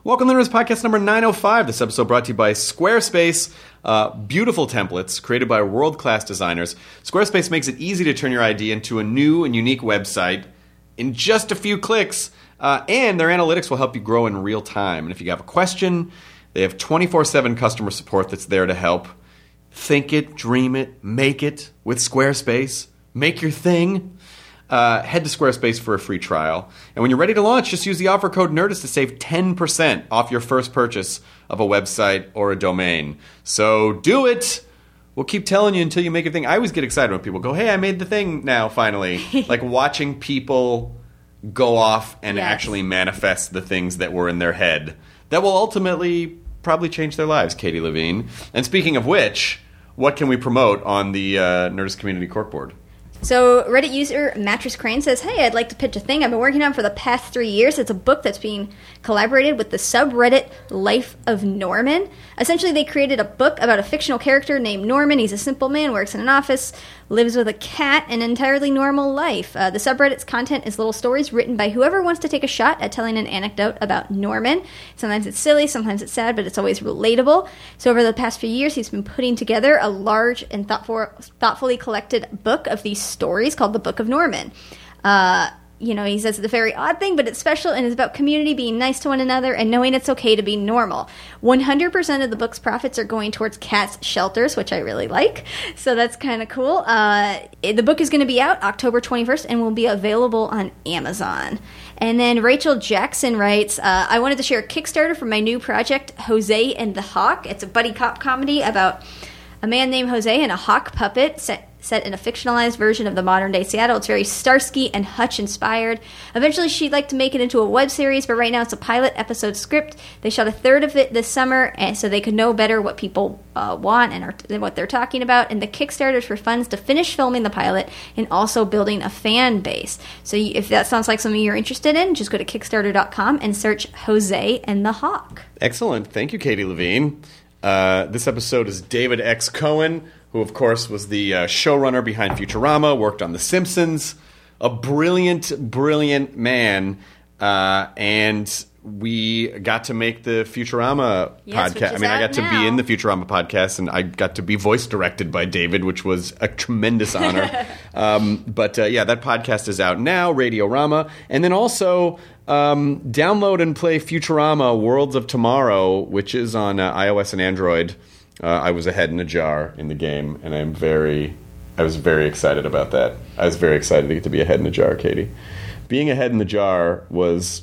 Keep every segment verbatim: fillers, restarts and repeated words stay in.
Welcome to Nerdist Podcast number nine oh five. This episode brought to you by Squarespace. Uh, beautiful templates created by world-class designers. Squarespace makes it easy to turn your idea into a new and unique website in just a few clicks. Uh, and their analytics will help you grow in real time. And if you have a question, they have twenty-four seven customer support that's there to help. Think it, dream it, make it with Squarespace. Make your thing. Uh, head to Squarespace for a free trial. And when you're ready to launch, just use the offer code NERDIST to save ten percent off your first purchase of a website or a domain. So do it! We'll keep telling you until you make a thing. I always get excited when people go, hey, I made the thing now, finally. Like watching people go off and yes. actually manifest the things that were in their head that will ultimately probably change their lives, Katie Levine. And speaking of which, what can we promote on the uh, Nerdist Community Corkboard? So Reddit user Mattress Crane says, hey, I'd like to pitch a thing I've been working on for the past three years. It's a book that's being collaborated with the subreddit Life of Norman. Essentially, they created a book about a fictional character named Norman. He's a simple man, works in an office, lives with a cat, an entirely normal life. Uh, the subreddit's content is little stories written by whoever wants to take a shot at telling an anecdote about Norman. Sometimes it's silly, sometimes it's sad, but it's always relatable. So over the past few years, he's been putting together a large and thoughtful, thoughtfully collected book of these stories called The Book of Norman. Uh, you know, he says it's a very odd thing, but it's special and it's about community being nice to one another and knowing it's okay to be normal. one hundred percent of the book's profits are going towards cats' shelters, which I really like. So that's kind of cool. Uh, the book is going to be out October twenty-first and will be available on Amazon. And then Rachel Jackson writes, uh, I wanted to share a Kickstarter for my new project, Jose and the Hawk. It's a buddy cop comedy about a man named Jose and a hawk puppet set set in a fictionalized version of the modern-day Seattle. It's very Starsky and Hutch-inspired. Eventually, she'd like to make it into a web series, but right now it's a pilot episode script. They shot a third of it this summer, and so they could know better what people uh, want and, are, and what they're talking about. And the Kickstarter is for funds to finish filming the pilot and also building a fan base. So you, if that sounds like something you're interested in, just go to Kickstarter dot com and search Jose and the Hawk. Excellent. Thank you, Katie Levine. Uh, this episode is David X. Cohen, who, of course, was the uh, showrunner behind Futurama, worked on The Simpsons, a brilliant, brilliant man, uh, and we got to make the Futurama yes, podcast. I mean, I got to now. be in the Futurama podcast, and I got to be voice directed by David, which was a tremendous honor. um, but, uh, yeah, that podcast is out now, Radiorama, and then also um, download and play Futurama Worlds of Tomorrow, which is on uh, iOS and Android. Uh, I was a head in a jar in the game, and I'm very, I was very excited about that. I was very excited to get to be a head in a jar, Katie. Being a head in the jar was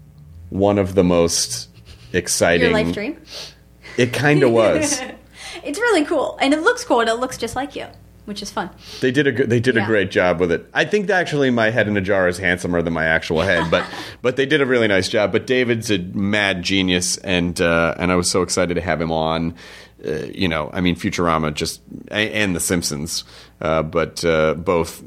one of the most exciting. Your life dream? It kind of was. It's really cool, and it looks cool, and it looks just like you, which is fun. They did a good, they did yeah. a great job with it. I think that actually my head in a jar is handsomer than my actual head, but but they did a really nice job. But David's a mad genius, and uh, and I was so excited to have him on. Uh, you know, I mean, Futurama just and The Simpsons, uh, but uh, both.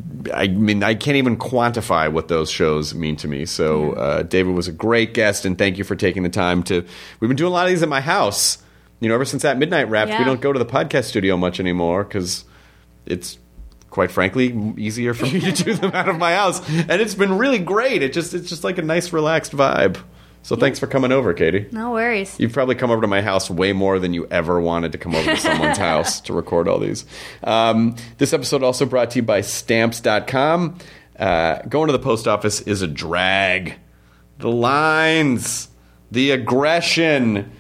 I mean, I can't even quantify what those shows mean to me. So, uh, David was a great guest, and thank you for taking the time to. We've been doing a lot of these at my house. You know, ever since that Midnight Wrapped, yeah. we don't go to the podcast studio much anymore because it's, quite frankly, easier for me to do them out of my house, and it's been really great. It just it's just like a nice, relaxed vibe. So yeah. Thanks for coming over, Katie. No worries. You've probably come over to my house way more than you ever wanted to come over to someone's house to record all these. Um, this episode also brought to you by Stamps dot com. Uh, going to the post office is a drag. The lines, the aggression,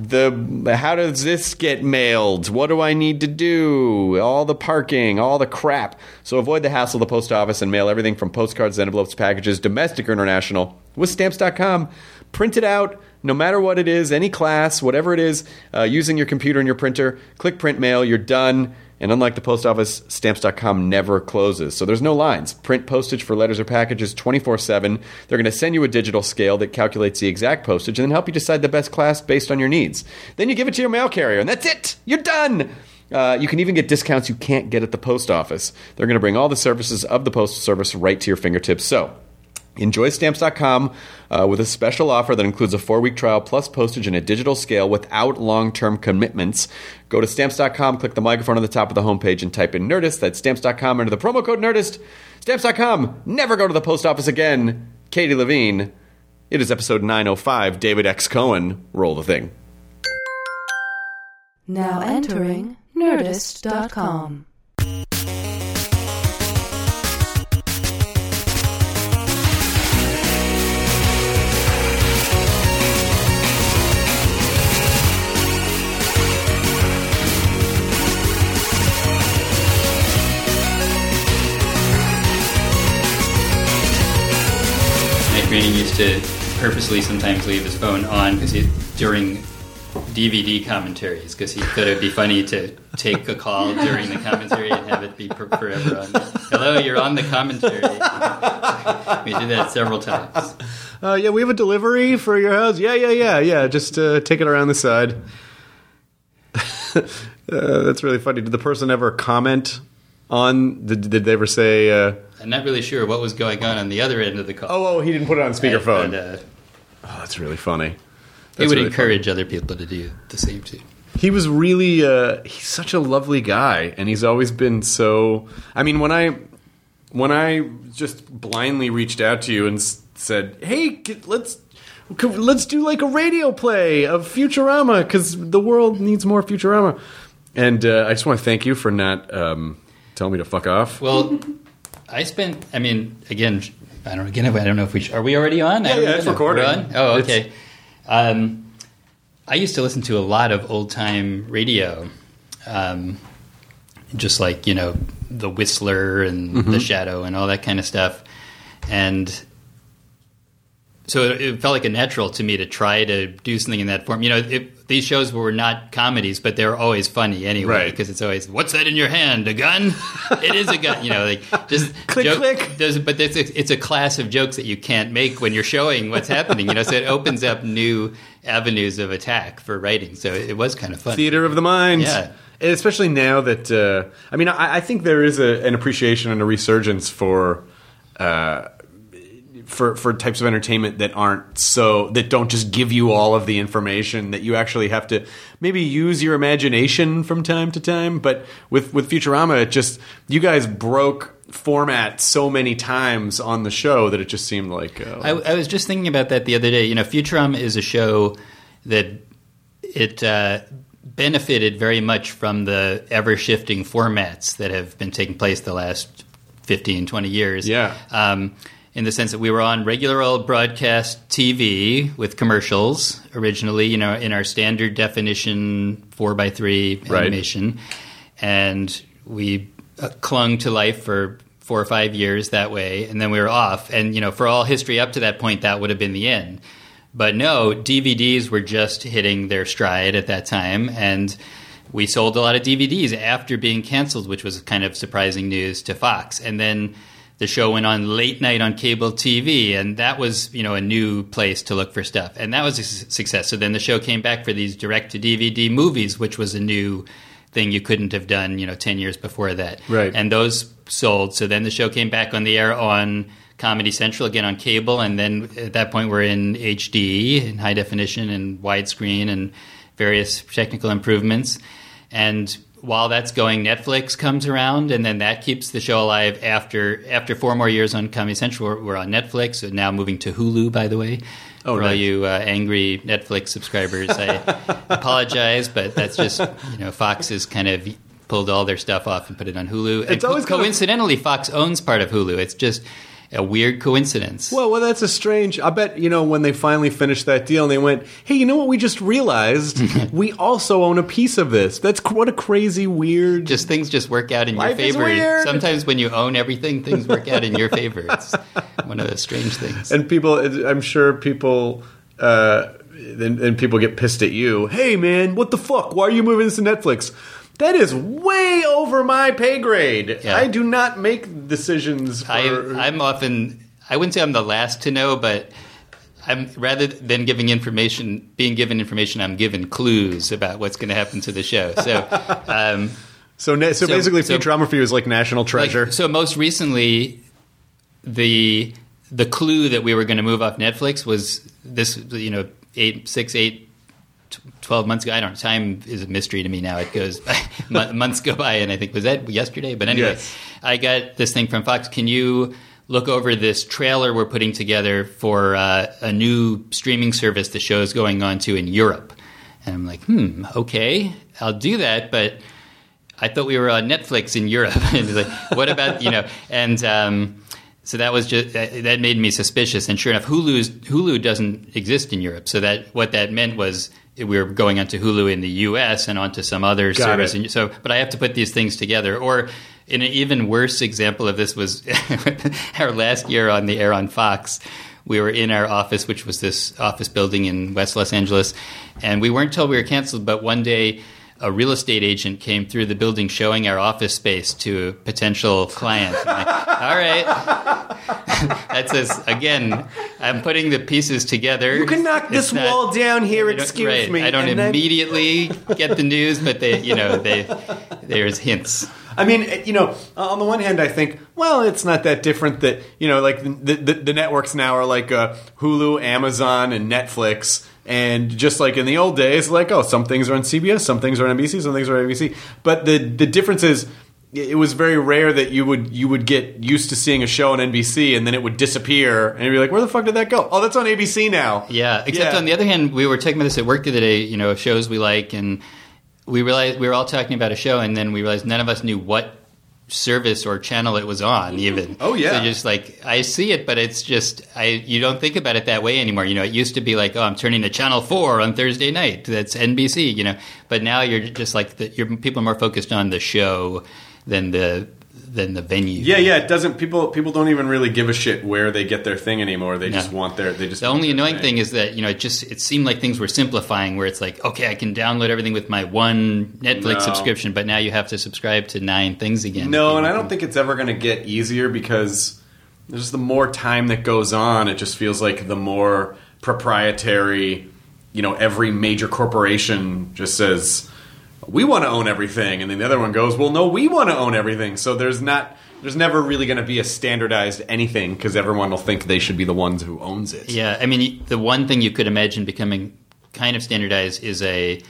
the how does this get mailed? What do I need to do? All the parking, all the crap. So avoid the hassle of the post office and mail everything from postcards, envelopes, packages, domestic or international, with Stamps dot com. Print it out, no matter what it is, any class, whatever it is, uh, using your computer and your printer. Click print mail, you're done. And unlike the post office, Stamps dot com never closes. So there's no lines. Print postage for letters or packages twenty-four seven. They're going to send you a digital scale that calculates the exact postage and then help you decide the best class based on your needs. Then you give it to your mail carrier, and that's it. You're done. Uh, you can even get discounts you can't get at the post office. They're going to bring all the services of the Postal Service right to your fingertips. So enjoy Stamps dot com uh, with a special offer that includes a four-week trial plus postage and a digital scale without long-term commitments. Go to Stamps dot com, click the microphone on the top of the homepage, and type in Nerdist. That's Stamps dot com under the promo code Nerdist. Stamps dot com. Never go to the post office again. Katie Levine, It is episode nine oh five. David X. Cohen, roll the thing. Now entering Nerdist dot com. Groening used to purposely sometimes leave his phone on because he during D V D commentaries because he thought it would be funny to take a call during the commentary and have it be per- forever on. Hello, you're on the commentary. We did that several times. Uh, yeah, we have a delivery for your house. Yeah, yeah, yeah, yeah. Just uh, take it around the side. uh, that's really funny. Did the person ever comment on? Did, did they ever say? Uh, I'm not really sure what was going on on the other end of the call. Oh, oh, he didn't put it on speakerphone. But, uh, oh, that's really funny. He would really encourage funny. Other people to do the same too. He was really, uh, he's such a lovely guy, and he's always been so. I mean, when I, when I just blindly reached out to you and s- said, "Hey, let's, let's do like a radio play of Futurama because the world needs more Futurama," and uh, I just want to thank you for not um, telling me to fuck off. Well. I spent, I mean, again, I don't again, I don't know if we, sh- are we already on? Yeah, yeah, it's recording. We're on? Oh, okay. Um, I used to listen to a lot of old-time radio, um, just like, you know, The Whistler and mm-hmm. The Shadow and all that kind of stuff. And so it, it felt like a natural to me to try to do something in that form. You know, it, these shows were not comedies, but they were always funny anyway. Right. Because it's always, what's that in your hand? A gun? It is a gun. You know, like just click, joke, click. There's, but it's a, it's a class of jokes that you can't make when you're showing what's happening. You know, so it opens up new avenues of attack for writing. So it was kind of fun. Theater of the mind. Yeah. And especially now that, uh, I mean, I, I think there is a, an appreciation and a resurgence for. Uh, For, for types of entertainment that aren't so that don't just give you all of the information, that you actually have to maybe use your imagination from time to time. But with, with Futurama, it just you guys broke format so many times on the show that it just seemed like. Uh, I, I was just thinking about that the other day. You know, Futurama is a show that it uh, benefited very much from the ever shifting formats that have been taking place the last fifteen, twenty years. Yeah. Um, in the sense that we were on regular old broadcast T V with commercials originally, you know, in our standard definition four by three animation. Right. And we uh, clung to life for four or five years that way, and then we were off. And, you know, for all history up to that point, that would have been the end. But no, D V Ds were just hitting their stride at that time, and we sold a lot of D V Ds after being canceled, which was kind of surprising news to Fox. And then the show went on late night on cable T V, and that was, you know, a new place to look for stuff. And that was a su- success. So then the show came back for these direct-to-D V D movies, which was a new thing you couldn't have done, you know, ten years before that. Right. And those sold. So then the show came back on the air on Comedy Central, again on cable, and then at that point we're in H D, in high definition and widescreen and various technical improvements. And while that's going, Netflix comes around, and then that keeps the show alive after after four more years on Comedy Central. We're, we're on Netflix, and now moving to Hulu, by the way. Oh, For nice. all you uh, angry Netflix subscribers, I apologize, but that's just, you know, Fox has kind of pulled all their stuff off and put it on Hulu. It's and always co- kind of- coincidentally, Fox owns part of Hulu. It's just a weird coincidence. Well, well, that's a strange. I bet, you know, when they finally finished that deal and they went, hey, you know what we just realized? We also own a piece of this. That's what a crazy, weird. Just things just work out in Life your is favor. weird. Sometimes when you own everything, things work out in your favor. It's one of those strange things. And people, I'm sure people, uh, and, and people get pissed at you. Hey, man, what the fuck? Why are you moving this to Netflix? That is way over my pay grade. Yeah. I do not make decisions for... I, I'm often, I wouldn't say I'm the last to know, but I'm rather than giving information, being given information, I'm given clues about what's going to happen to the show. So, um, so, so, so basically, so, Futurama for you is like national treasure. Like, so most recently, the the clue that we were going to move off Netflix was this, you know, eight, six, eight, twelve months ago. I don't know. Time is a mystery to me now. It goes by, months go by, and I think, was that yesterday? But anyway, yes. I got this thing from Fox. Can you look over this trailer we're putting together for uh, a new streaming service the show's going on to in Europe. And I'm like, hmm, okay, I'll do that, but I thought we were on Netflix in Europe. And he's like, what about, you know, and um, so that was just, that made me suspicious. And sure enough, Hulu's, Hulu doesn't exist in Europe. So that what that meant was we were going onto Hulu in the U S and onto some other Got service. it. And so, but I have to put these things together. Or in an even worse example of this was our last year on the air on Fox. We were in our office, which was this office building in West Los Angeles, and we weren't told we were canceled, but one day a real estate agent came through the building showing our office space to a potential client. I'm like, all right. That says, again, I'm putting the pieces together. You can knock this It's not- wall down here, I don't- excuse right. me. I don't and then- immediately get the news, but they, you know, they there's hints. I mean, you know, on the one hand, I think, well, it's not that different that, you know, like the the, the networks now are like uh, Hulu, Amazon, and Netflix. And just like in the old days, like, oh, some things are on C B S, some things are on N B C, some things are on A B C. But the the difference is, it was very rare that you would you would get used to seeing a show on N B C and then it would disappear, and you'd be like, where the fuck did that go? Oh, that's on A B C now. Yeah, except Yeah. on the other hand, we were talking about this at work the other day, you know, shows we like, and we realized we were all talking about a show, and then we realized none of us knew what service or channel it was on even. Oh, yeah. So just like, I see it, but it's just, I you don't think about it that way anymore. You know, it used to be like, oh, I'm turning to channel four on Thursday night. That's N B C, you know. But now you're just like, the, you're, people are more focused on the show than the than the venue. Yeah, yeah. It doesn't. People people don't even really give a shit where they get their thing anymore. They No. just want their. They just. The want only their annoying thing is that, you know, it just it seemed like things were simplifying, where it's like, okay, I can download everything with my one Netflix No. subscription, but now you have to subscribe to nine things again. No, and I don't think it's ever going to get easier because there's the more time that goes on, it just feels like the more proprietary. You know, every major corporation just says, we want to own everything, and then the other one goes, well, no, we want to own everything. So there's not, there's never really going to be a standardized anything because everyone will think they should be the ones who owns it. Yeah, I mean, the one thing you could imagine becoming kind of standardized is a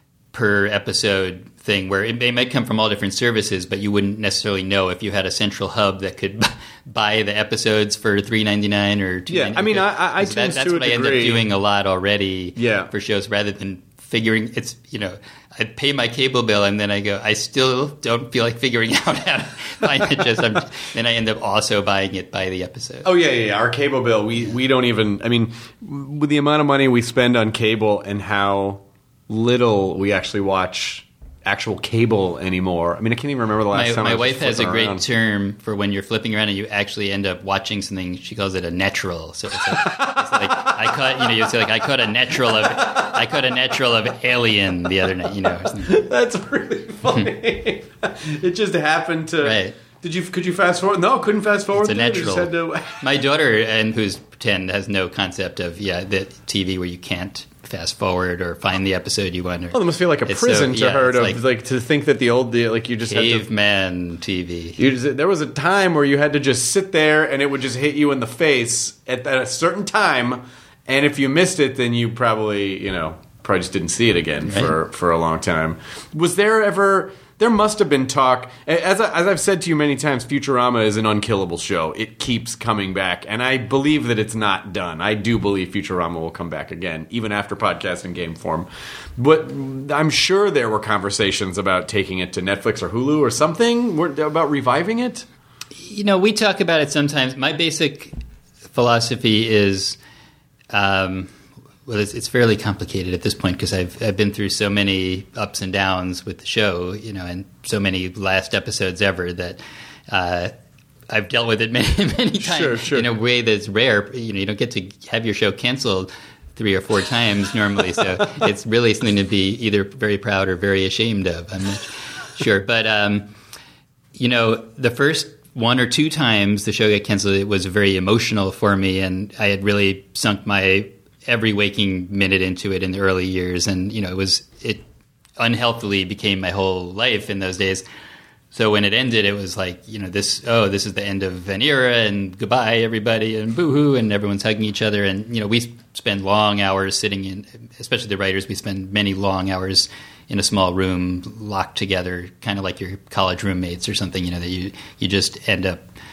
per episode thing where it, they might come from all different services, but you wouldn't necessarily know if you had a central hub that could buy the episodes for three ninety-nine or two ninety-nine. Yeah, I mean, I- I- So that, iTunes that's to a what I end up degree. doing a lot already. Yeah. For shows rather than figuring it's you know I pay my cable bill and then I go I still don't feel like figuring out how to find it. Just I'm, then I end up also buying it by the episode. Oh yeah, yeah, yeah. Our cable bill, we we don't even. I mean, with the amount of money we spend on cable and how little we actually watch actual cable anymore. I mean, I can't even remember the last My, time. I my was wife just has a flipping great around. term for when you're flipping around and you actually end up watching something. She calls it a natural. So it's like, it's like I caught, you know, you say like I caught a natural of I caught a natural of Alien the other night, you know. Or something. That's really funny. It just happened to. Right. Did you? Could you fast forward? No, couldn't fast forward. It's a through it. You just natural. had to- My daughter, and who's ten, has no concept of yeah the T V where you can't fast forward or find the episode you want. Or, Oh, it must feel like a It's prison so- to yeah, her it's to like like, to think that the old the, like you just had to. caveman T V. You just, there was a time where you had to just sit there and it would just hit you in the face at, at a certain time, and if you missed it, then you probably you know probably just didn't see it again for, for a long time. Was there ever? There must have been talk. As, I, as I've said to you many times, Futurama is an unkillable show. It keeps coming back, and I believe that it's not done. I do believe Futurama will come back again, even after podcast in game form. But I'm sure there were conversations about taking it to Netflix or Hulu or something, Were- about reviving it. You know, we talk about it sometimes. My basic philosophy is, um, well, it's, it's fairly complicated at this point because I've I've been through so many ups and downs with the show, you know, and so many last episodes ever that uh, I've dealt with it many many times Sure, sure. in a way that's rare. You know, you don't get to have your show canceled three or four times normally, so it's really something to be either very proud or very ashamed of. I'm not sure, but um, you know, the first one or two times the show got canceled, it was very emotional for me, and I had really sunk my every waking minute into it in the early years, and you know, it was it unhealthily became my whole life in those days. So when it ended, it was like, you know, this oh, this is the end of an era, and goodbye everybody, and boo-hoo, and everyone's hugging each other, and you know, we spend long hours sitting in, especially the writers, we spend many long hours in a small room locked together, kind of like your college roommates or something, you know, that you you just end up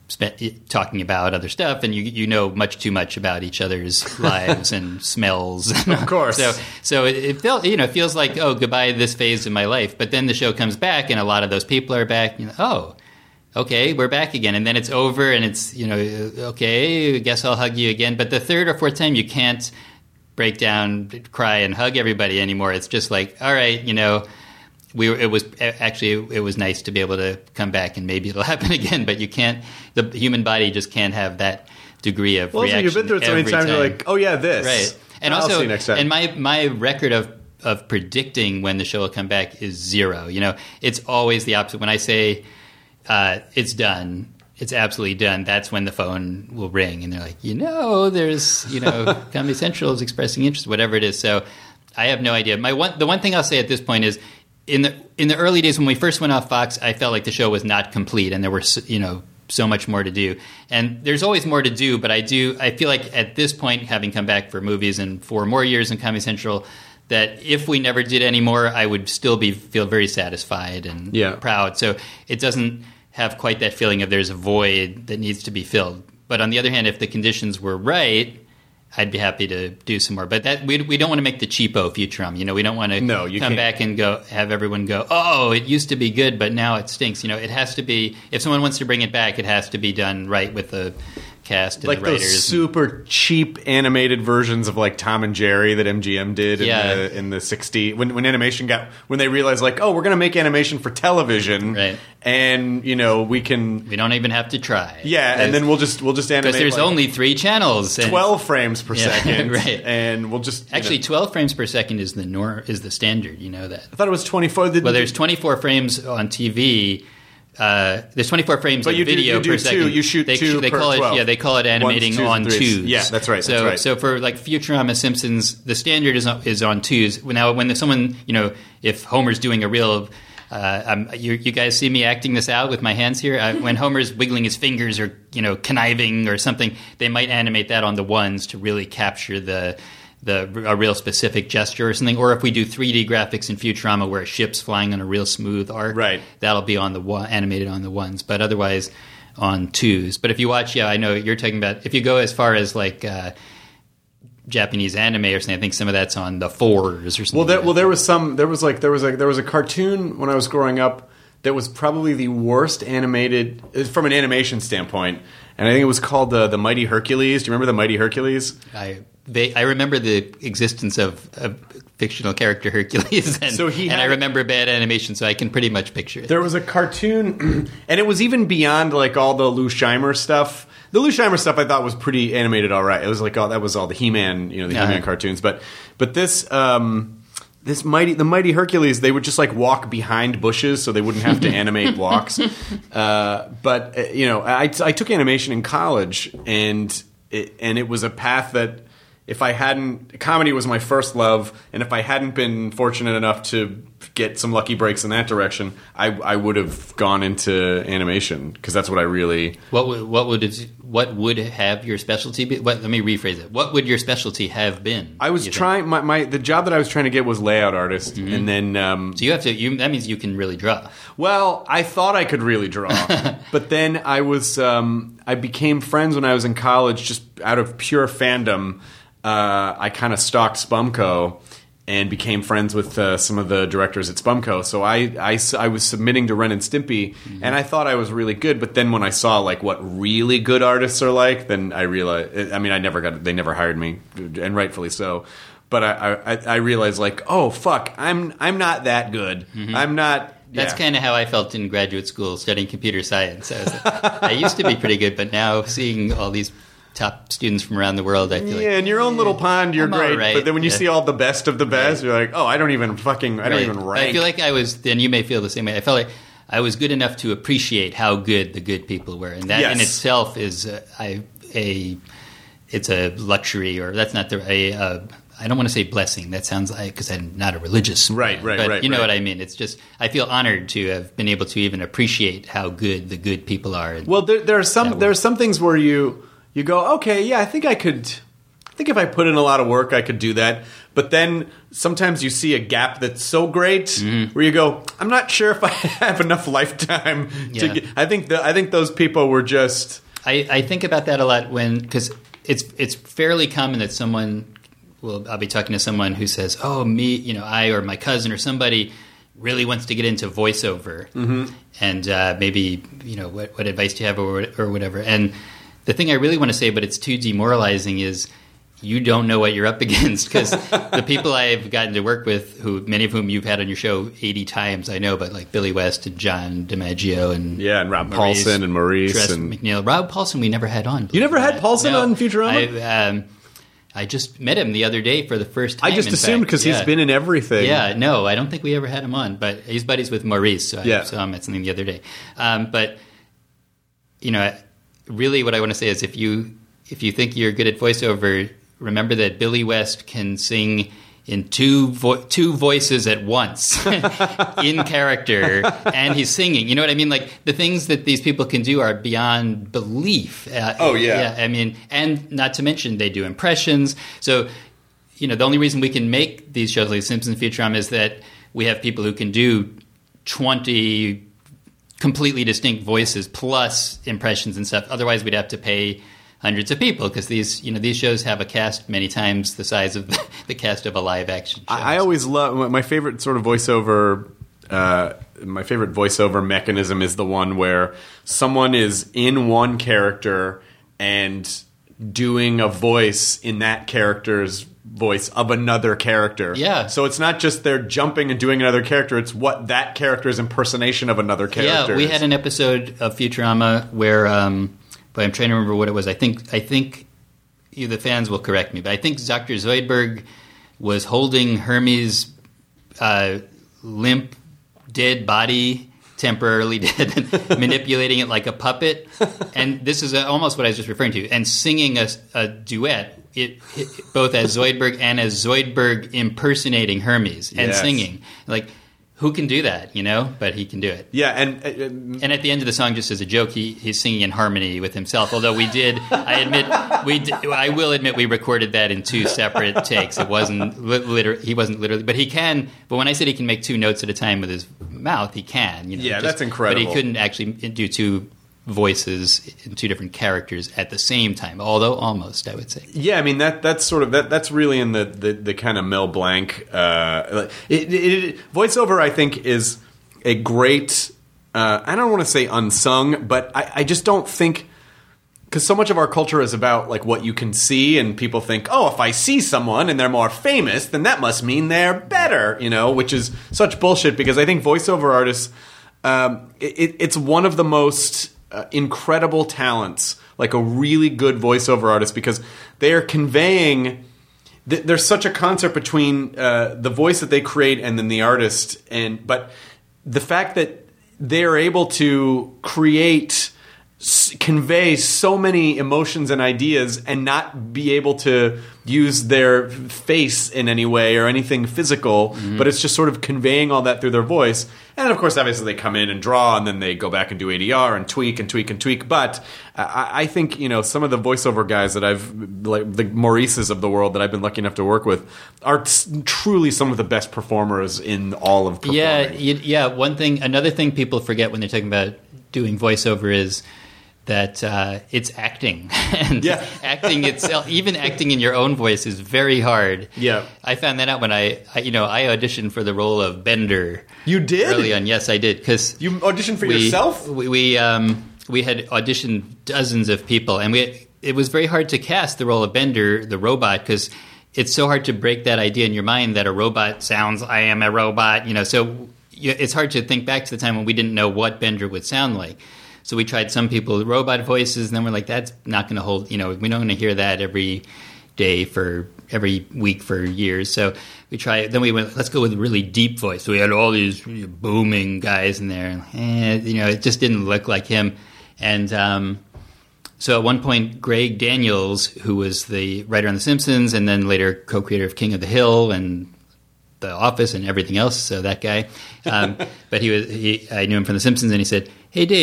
spe- talking about other stuff, and you you know much too much about each other's lives and smells. Of course. So so it, it felt you know it feels like, oh, goodbye to this phase of my life. But then the show comes back, and a lot of those people are back. You know, oh, okay, we're back again, and then it's over, and it's you know okay, I guess I'll hug you again. But the third or fourth time, you can't break down, cry, and hug everybody anymore. It's just like, all right, you know. We were, it was actually it was nice to be able to come back, and maybe it'll happen again. But you can't. The human body just can't have that degree of well, reaction. Well, you've been through it so many times. You're like, oh yeah, this. Right. And I'll also, see you next time. and my my record of of predicting when the show will come back is zero. You know, it's always the opposite. When I say uh, it's done, it's absolutely done. That's when the phone will ring, and they're like, you know, there's you know, Comedy Central is expressing interest, whatever it is. So I have no idea. My one the one thing I'll say at this point is. In the in the early days when we first went off Fox, I felt like the show was not complete, and there were you know so much more to do. And there's always more to do, but I do I feel like at this point, having come back for movies and for more years in Comedy Central, that if we never did any more, I would still be feel very satisfied and yeah. proud. So it doesn't have quite that feeling of there's a void that needs to be filled. But on the other hand, if the conditions were right, I'd be happy to do some more. But that we we don't want to make the cheapo Futurama. You know, we don't want to no, you come can't. back and go have everyone go, oh, it used to be good, but now it stinks. You know, it has to be, if someone wants to bring it back, it has to be done right with the cast and like the writers. Those super cheap animated versions of like Tom and Jerry that M G M did in Yeah. the in the sixties when when animation got when they realized like, oh, we're going to make animation for television, Right. and you know we can We don't even have to try. yeah, and then we'll just we'll just animate because there's like only three channels. And twelve frames per Yeah, second, right. and we'll just you Actually, know. twelve frames per second is the nor is the standard. You know that. I thought it was twenty-four. The, Well, there's twenty-four frames on T V. Uh, there's twenty-four frames But of you do- video you do per two. second. You shoot they, two They per call it twelve. yeah. They call it animating Ones, twos, on and threes. twos. Yeah, that's right, So that's right. so for like Futurama, Simpsons, the standard is on, is on twos. Now when someone you know if Homer's doing a real uh, um, you, you guys see me acting this out with my hands here. Uh, when Homer's wiggling his fingers or you know conniving or something, they might animate that on the ones to really capture the. The, a real specific gesture or something, or if we do three D graphics in Futurama where a ship's flying on a real smooth arc, Right. that'll be on the one, animated on the ones, but otherwise on twos. But if you watch, yeah, I know you're talking about. If you go as far as like uh, Japanese anime or something, I think some of that's on the fours or something. Well, there, like well, that. there was some. There was like there was like there was a cartoon when I was growing up that was probably the worst animated from an animation standpoint, and I think it was called the the Mighty Hercules. Do you remember the Mighty Hercules? I they, I remember the existence of a fictional character Hercules, and, So he and had- I remember bad animation, so I can pretty much picture it. There was a cartoon, and it was even beyond like all the Lou Scheimer stuff. The Lou Scheimer stuff I thought was pretty animated, all right. It was like all that was all the He-Man, you know, the Uh-huh. He-Man cartoons. But but this um, this mighty the Mighty Hercules, they would just like walk behind bushes so they wouldn't have to animate walks. Uh, but uh, you know, I, I took animation in college, and it, and it was a path that. If I hadn't, comedy was my first love, and if I hadn't been fortunate enough to get some lucky breaks in that direction, I, I would have gone into animation because that's what I really. What would what would it, what would have your specialty be? What, let me rephrase it. What would your specialty have been? I was you think? trying my, my the job that I was trying to get was layout artist, Mm-hmm. and then um, So you have to. You, that means you can really draw. well, I thought I could really draw, but then I was um, I became friends when I was in college just out of pure fandom. Uh, I kind of stalked Spumco and became friends with uh, some of the directors at Spumco. So I, I, I was submitting to Ren and Stimpy, mm-hmm. and I thought I was really good. But then when I saw like what really good artists are like, then I realized. I mean, I never got. They never hired me, and rightfully so. But I, I, I realized like, oh fuck, I'm I'm not that good. Mm-hmm. I'm not. That's yeah. kind of how I felt in graduate school studying computer science. I, was like, I used to be pretty good, but now seeing all these top students from around the world, I feel yeah, like in your own little pond, you're I'm great. all right. But then when you Yeah. see all the best of the best, Right. you're like, oh, I don't even fucking, I don't Right. even rank. I feel like I was. Then you may feel the same way. I felt like I was good enough to appreciate how good the good people were, and that Yes. in itself is a, I, a it's a luxury, or that's not the a. Uh, I don't want to say blessing. That sounds like because I'm not a religious Right, man, right, but right, you know right. what I mean. It's just I feel honored to have been able to even appreciate how good the good people are. And Well, there, there are some That there are works. some things where you you go, okay, yeah, I think I could, I think if I put in a lot of work, I could do that. But then sometimes you see a gap that's so great mm-hmm. where you go, I'm not sure if I have enough lifetime yeah. to get. I think the, I think those people were just. I, I think about that a lot when because it's it's fairly common that someone. Well, I'll be talking to someone who says, "Oh, me, you know, I or my cousin or somebody really wants to get into voiceover, mm-hmm. and uh, maybe you know what, what advice do you have or or whatever." And the thing I really want to say, but it's too demoralizing, is you don't know what you're up against because the people I've gotten to work with, who many of whom you've had on your show eighty times, I know, but like Billy West and John DiMaggio and yeah, and Rob Maurice, Paulson and Maurice Tress and McNeil. Rob Paulson, we never had on. You never had that. Paulson no, on Futurama? I, um, I just met him the other day for the first time. I just assumed because yeah. he's been in everything. Yeah, no, I don't think we ever had him on, but he's buddies with Maurice, so I yeah. saw him at something the other day. Um, but, you know, really what I want to say is if you if you think you're good at voiceover, remember that Billy West can sing in two vo- two voices at once in character, and he's singing. You know what I mean? Like the things that these people can do are beyond belief. Uh, oh yeah. yeah. I mean, and not to mention they do impressions. So, you know, the only reason we can make these shows like Simpsons, Futurama is that we have people who can do twenty completely distinct voices plus impressions and stuff. Otherwise, we'd have to pay hundreds of people because these, you know, these shows have a cast many times the size of the cast of a live action show. I, I always love my favorite sort of voiceover. Uh, my favorite voiceover mechanism is the one where someone is in one character and doing a voice in that character's voice of another character. Yeah. So it's not just they're jumping and doing another character, it's what that character's impersonation of another character Yeah, we is. had an episode of Futurama where um, but I'm trying to remember what it was. I think I think you, the fans will correct me, but I think Doctor Zoidberg was holding Hermes' uh, limp, dead body, temporarily dead, and manipulating it like a puppet. And this is almost what I was just referring to. And singing a, a duet, it, it, both as Zoidberg and as Zoidberg impersonating Hermes and yes. singing. Like, who can do that, you know? But he can do it. Yeah, and uh, and at the end of the song, just as a joke, he, he's singing in harmony with himself. Although we did, I admit, we did, I will admit, we recorded that in two separate takes. It wasn't literally, he wasn't literally, but he can. But when I said he can make two notes at a time with his mouth, he can. You know, yeah, just, that's incredible. But he couldn't actually do two voices in two different characters at the same time, although almost, I would say. Yeah, I mean that that's sort of that that's really in the the, the kind of Mel Blanc uh, it, it, it, voiceover. I think is a great. Uh, I don't want to say unsung, but I, I just don't think because so much of our culture is about like what you can see, and people think, oh, if I see someone and they're more famous, then that must mean they're better, you know, which is such bullshit. Because I think voiceover artists, um, it, it's one of the most Uh, incredible talents, like a really good voiceover artist, because they are conveying th- there's such a concert between uh, the voice that they create and then the artist, and but the fact that they are able to create s- convey so many emotions and ideas and not be able to use their face in any way or anything physical, mm-hmm. but it's just sort of conveying all that through their voice. And of course, obviously, they come in and draw, and then they go back and do A D R and tweak and tweak and tweak. But I, I think, you know, some of the voiceover guys that I've, like the Maurices of the world that I've been lucky enough to work with, are t- truly some of the best performers in all of performing. Yeah, yeah. One thing, another thing people forget when they're talking about doing voiceover is that uh, it's acting. And yeah. acting itself, even acting in your own voice is very hard. Yeah. I found that out when I, I you know, I auditioned for the role of Bender. You did? Early on, yes, I did. Cause you auditioned for we, yourself? We we, um, we had auditioned dozens of people, and we it was very hard to cast the role of Bender, the robot, because it's so hard to break that idea in your mind that a robot sounds, I am a robot, you know, so it's hard to think back to the time when we didn't know what Bender would sound like. So we tried some people with robot voices, and then we're like, that's not going to hold, you know, we're not going to hear that every day for, every week for years. So we tried, then we went, let's go with a really deep voice. So we had all these booming guys in there, and, you know, it just didn't look like him. And um, so at one point, Greg Daniels, who was the writer on The Simpsons, and then later co-creator of King of the Hill and The Office and everything else, so that guy, um, but he was, he, I knew him from The Simpsons, and he said, hey, Dave,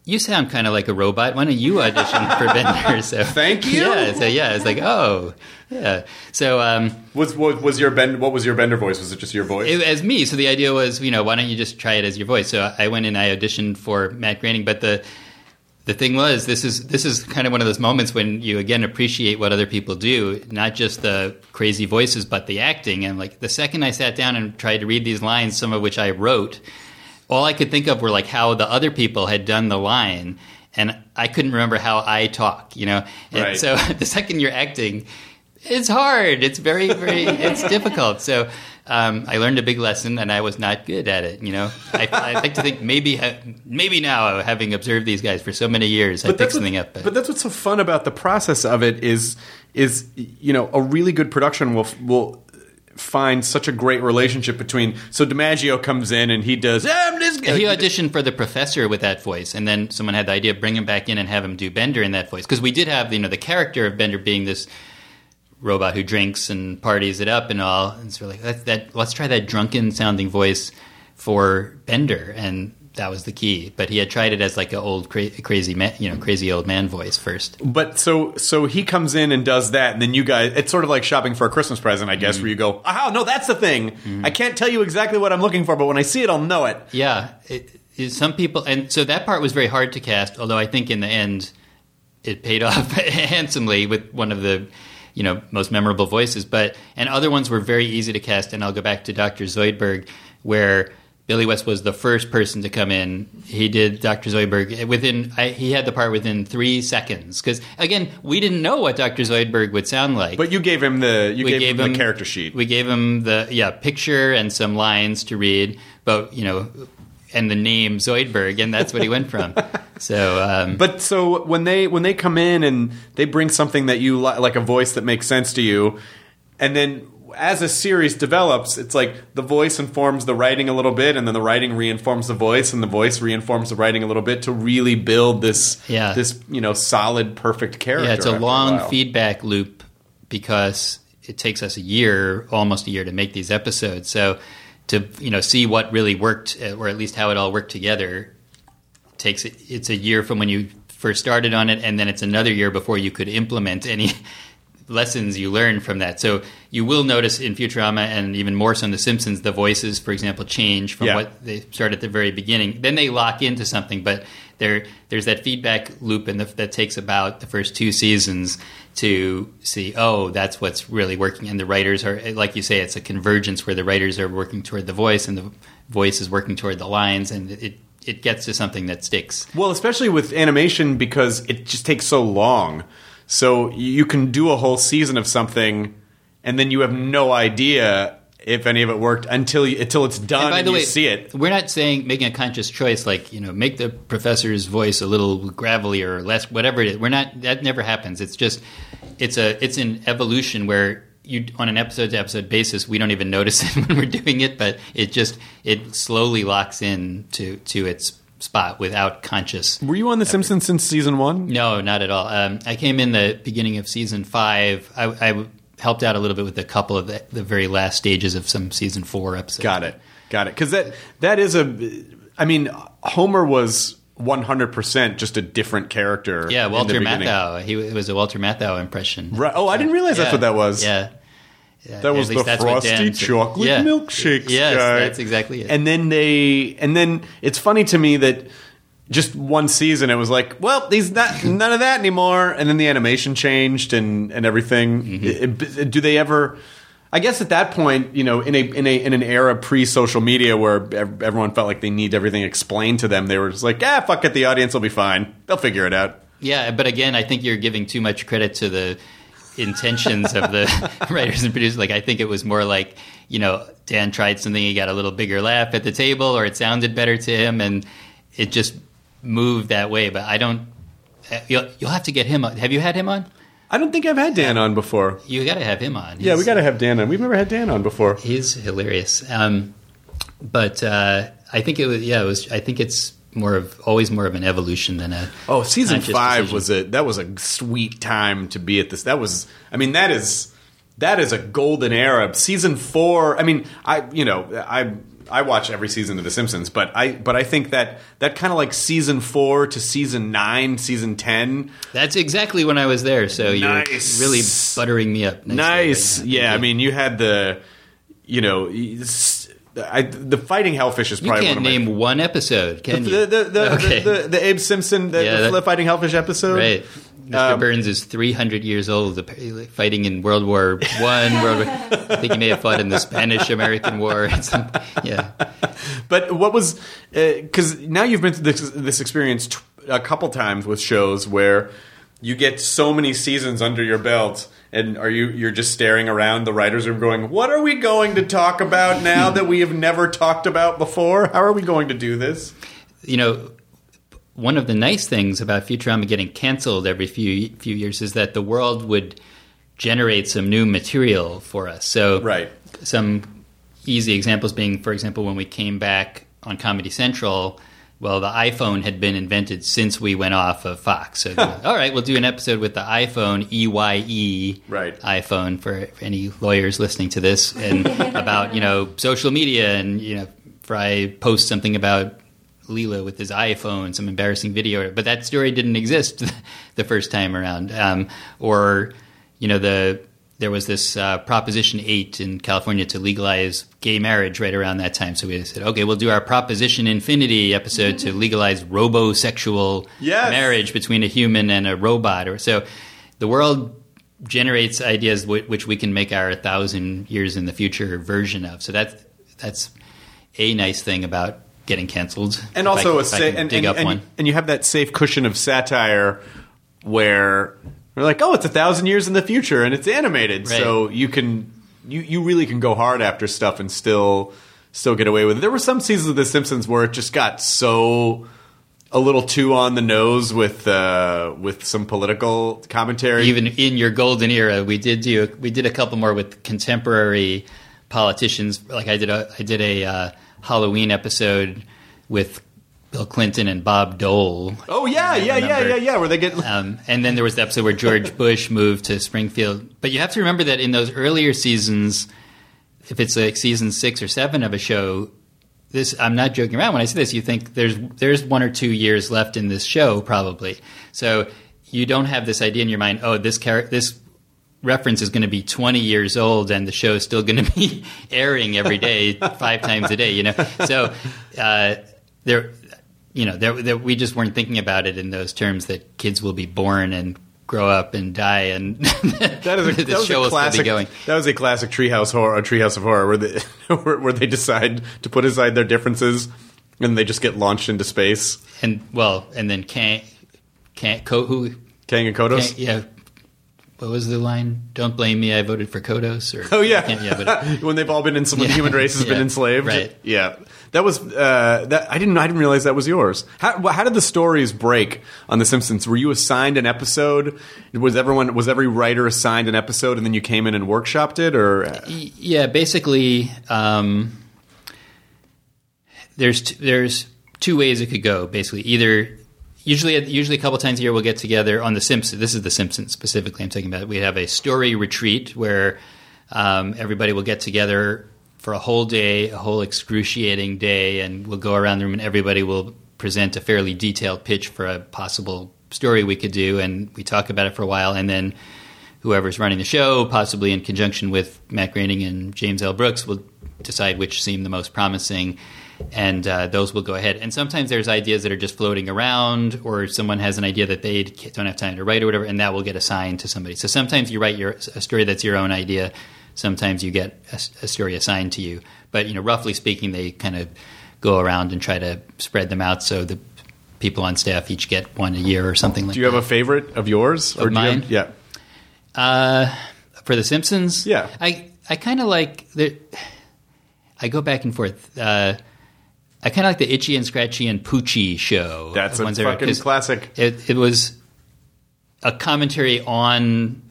you sound kind of like a robot. Why don't you audition for Bender? So thank you. Yeah, so yeah, it's like, oh, yeah. So um, was, was was your Ben? What was your Bender voice? Was it just your voice? It, as me. So the idea was, you know, why don't you just try it as your voice? So I went and I auditioned for Matt Groening, but the the thing was, this is this is kind of one of those moments when you again appreciate what other people do, not just the crazy voices, but the acting. And like the second I sat down and tried to read these lines, some of which I wrote, all I could think of were like how the other people had done the line, and I couldn't remember how I talk, you know. And right. So the second you're acting, it's hard. It's very, very, it's difficult. So um, I learned a big lesson, and I was not good at it. You know, I, I like to think maybe, maybe now, having observed these guys for so many years, I picked something what, up. But. but that's what's so fun about the process of it is, is you know, a really good production will will. find such a great relationship between. So DiMaggio comes in and he does. I'm this guy. He auditioned for the professor with that voice, and then someone had the idea of bring him back in and have him do Bender in that voice, because we did have, you know, the character of Bender being this robot who drinks and parties it up and all, and so we're like, that, that let's try that drunken sounding voice for Bender, and that was the key. But he had tried it as like an old cra- crazy man, you know, crazy old man voice first. But so so he comes in and does that, and then you guys, it's sort of like shopping for a Christmas present, I guess, mm-hmm. where you go, oh, no, that's the thing. Mm-hmm. I can't tell you exactly what I'm looking for, but when I see it, I'll know it. Yeah. It, it, some people, and so that part was very hard to cast, although I think in the end it paid off handsomely with one of the, you know, most memorable voices. But, and other ones were very easy to cast, and I'll go back to Doctor Zoidberg, where Billy West was the first person to come in. He did Doctor Zoidberg within. I, he had the part within three seconds because, again, we didn't know what Doctor Zoidberg would sound like. But you gave him the you we gave, gave him, him the character sheet. We gave him the yeah picture and some lines to read, but you know, and the name Zoidberg, and that's what he went from. So, um, but so when they when they come in and they bring something that you li- like a voice that makes sense to you, and then. As a series develops, it's like the voice informs the writing a little bit, and then the writing reinforms the voice, and the voice reinforms the writing a little bit to really build this, yeah. this you know, solid, perfect character. Yeah, it's a long a feedback loop because it takes us a year, almost a year, to make these episodes. So to you know see what really worked, or at least how it all worked together, takes it's a year from when you first started on it, and then it's another year before you could implement any lessons you learned from that. So you will notice in Futurama, and even more so in The Simpsons, the voices, for example, change from yeah. what they start at the very beginning. Then they lock into something, but there there's that feedback loop in the, that takes about the first two seasons to see, oh, that's what's really working. And the writers are, like you say, it's a convergence where the writers are working toward the voice and the voice is working toward the lines, and it it gets to something that sticks. Well, especially with animation, because it just takes so long. So you can do a whole season of something, and then you have no idea if any of it worked until you, until it's done and, by and the you way, see it. We're not saying making a conscious choice, like, you know, make the professor's voice a little gravelier or less, whatever it is. We're not. That never happens. It's just it's a it's an evolution where you on an episode to episode basis we don't even notice it when we're doing it, but it just it slowly locks in to to its spot without conscious. Were you on The effort. Simpsons since season one? No, not at all. Um, I came in the beginning of season five. I, I helped out a little bit with a couple of the, the very last stages of some season four episodes. Got it. Got it. Because that that is a. I mean, Homer was one hundred percent just a different character. Yeah, Walter Matthau. He it was a Walter Matthau impression. Right. Oh, I didn't realize yeah. that's what that was. Yeah. Yeah, that was the frosty chocolate yeah. milkshakes yes, guy. That's exactly it. And then they, and then it's funny to me that just one season it was like, well, these not none of that anymore. And then the animation changed and, and everything. Mm-hmm. It, it, do they ever? I guess at that point, you know, in a in a in an era pre-social media where everyone felt like they need everything explained to them, they were just like, ah, fuck it, the audience will be fine. They'll figure it out. Yeah, but again, I think you're giving too much credit to the intentions of the writers and producers. Like, I think it was more like, you know, Dan tried something, he got a little bigger laugh at the table, or it sounded better to him, and it just moved that way. But I don't. You'll, you'll have to get him on. Have you had him on? I don't think I've had Dan on before. You got to have him on. He's, yeah, we got to have Dan on. We've never had Dan on before. He's hilarious. Um, but uh, I think it was. Yeah, it was. I think it's more of always more of an evolution than a. Oh, season five decision. was a that was a sweet time to be at this. That was. I mean, that is that is a golden era. Season four. I mean, I you know I. I watch every season of The Simpsons, but I but I think that that kind of like season four to season nine, season ten. That's exactly when I was there. So nice. You're really buttering me up. Nice, right yeah. I mean, you had the, you know, I, the Fighting Hellfish is probably you can't one of my, name one episode, can the, you? The the, okay. the, the, the Abe Simpson, the, yeah, the that, Fighting Hellfish episode, right? Mister Um, Burns is three hundred years old, fighting in World War One. World War, I think he may have fought in the Spanish-American War. Yeah. But what was because uh, now you've been through this, this experience t- a couple times with shows where you get so many seasons under your belt, and are you you're just staring around the writers' room, going, "What are we going to talk about now that we have never talked about before? How are we going to do this?" You know. One of the nice things about Futurama getting canceled every few few years is that the world would generate some new material for us. So, right. Some easy examples being, for example, when we came back on Comedy Central, well, the iPhone had been invented since we went off of Fox. So, all right, we'll do an episode with the iPhone, E Y E, right. iPhone, for, for any lawyers listening to this, and about, you know, social media, and, you know, Fry posts something about Leela with his iPhone, some embarrassing video, but that story didn't exist the first time around. Um, or, you know, the there was this uh, Proposition eight in California to legalize gay marriage right around that time. So we said, okay, we'll do our Proposition Infinity episode to legalize robosexual yes. marriage between a human and a robot. Or so the world generates ideas w- which we can make our a thousand years in the future version of. So that's that's a nice thing about getting canceled, and also I, a sa- and, dig and, up and, one. and you have that safe cushion of satire where we're like, oh, it's a thousand years in the future and it's animated, right. so you can you, you really can go hard after stuff and still still get away with it. There were some seasons of The Simpsons where it just got so a little too on the nose with uh, with some political commentary. Even in your golden era, we did do we did a couple more with contemporary politicians. Like I did a I did a uh, Halloween episode with Bill Clinton and Bob Dole. Oh yeah, yeah, yeah, yeah, yeah. Where they get um, and then there was the episode where George Bush moved to Springfield. But you have to remember that in those earlier seasons, if it's like season six or seven of a show, this I'm not joking around when I say this. You think there's there's one or two years left in this show probably. So you don't have this idea in your mind. Oh, this character this. reference is going to be twenty years old and the show is still going to be airing every day, five times a day, you know? So, uh, there, you know, there, there, we just weren't thinking about it in those terms that kids will be born and grow up and die, and that is a, the that was show a classic, will still be going. That was a classic Treehouse horror, a Treehouse of Horror, where they where, where they decide to put aside their differences and they just get launched into space. And well, and then Kang, Kang, Ko, who, Kang and Kodos, Kang, yeah. What was the line? Don't blame me, I voted for Kodos. Or, oh, yeah. yeah but, when they've all been, enslaved, when the human race has yeah, been enslaved. Right. Yeah. That was, uh, that I didn't I didn't realize that was yours. How, how did the stories break on The Simpsons? Were you assigned an episode? Was everyone, was every writer assigned an episode and then you came in and workshopped it? Or Yeah, basically, um, there's, t- there's two ways it could go, basically. Either... Usually, usually a couple times a year we'll get together on The Simpsons. This is The Simpsons specifically I'm talking about. We have a story retreat where um, everybody will get together for a whole day, a whole excruciating day, and we'll go around the room and everybody will present a fairly detailed pitch for a possible story we could do, and we talk about it for a while, and then whoever's running the show, possibly in conjunction with Matt Groening and James L. Brooks, will decide which seem the most promising. And uh, those will go ahead. And sometimes there's ideas that are just floating around, or someone has an idea that they don't have time to write or whatever, and that will get assigned to somebody. So sometimes you write your, a story that's your own idea. Sometimes you get a, a story assigned to you. But, you know, roughly speaking, they kind of go around and try to spread them out so the people on staff each get one a year or something like that. Do you have that. a favorite of yours? Of or mine? Do you have, yeah. Uh, for The Simpsons? Yeah. I, I kind of like... The, I go back and forth. Uh I kind of like the Itchy and Scratchy and Poochie show. That's a ones fucking that are, classic. It, it was a commentary on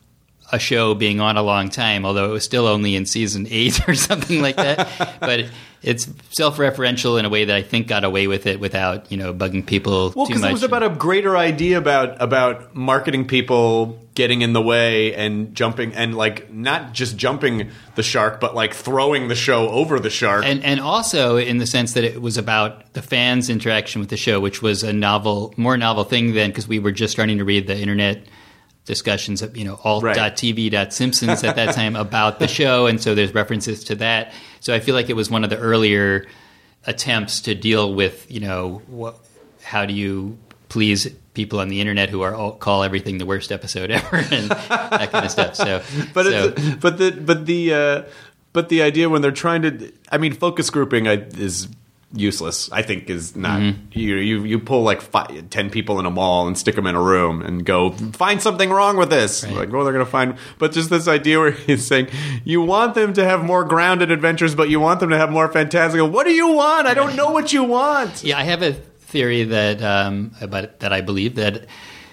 a show being on a long time, although it was still only in season eight or something like that. But it's self-referential in a way that I think got away with it without, you know, bugging people well, too much. Well, because it was about a greater idea about about marketing people getting in the way and jumping and like not just jumping the shark, but like throwing the show over the shark. And and also in the sense that it was about the fans' interaction with the show, which was a novel, more novel thing then, because we were just starting to read the internet discussions of, you know, alt dot t v dot simpsons at that time about the show, and so there's references to that. So I feel like it was one of the earlier attempts to deal with, you know, what, how do you please people on the internet who are all, call everything the worst episode ever and that kind of stuff. So, but so. It's, but the but the uh, but the idea when they're trying to, I mean, focus grouping is useless. I think is not mm-hmm. you you you pull like five, ten people in a mall and stick them in a room and go find something wrong with this. Right. Like, well, they're going to find. But just this idea where he's saying you want them to have more grounded adventures, but you want them to have more fantastical. What do you want? I don't know what you want. Yeah, I have a theory that um, about that I believe that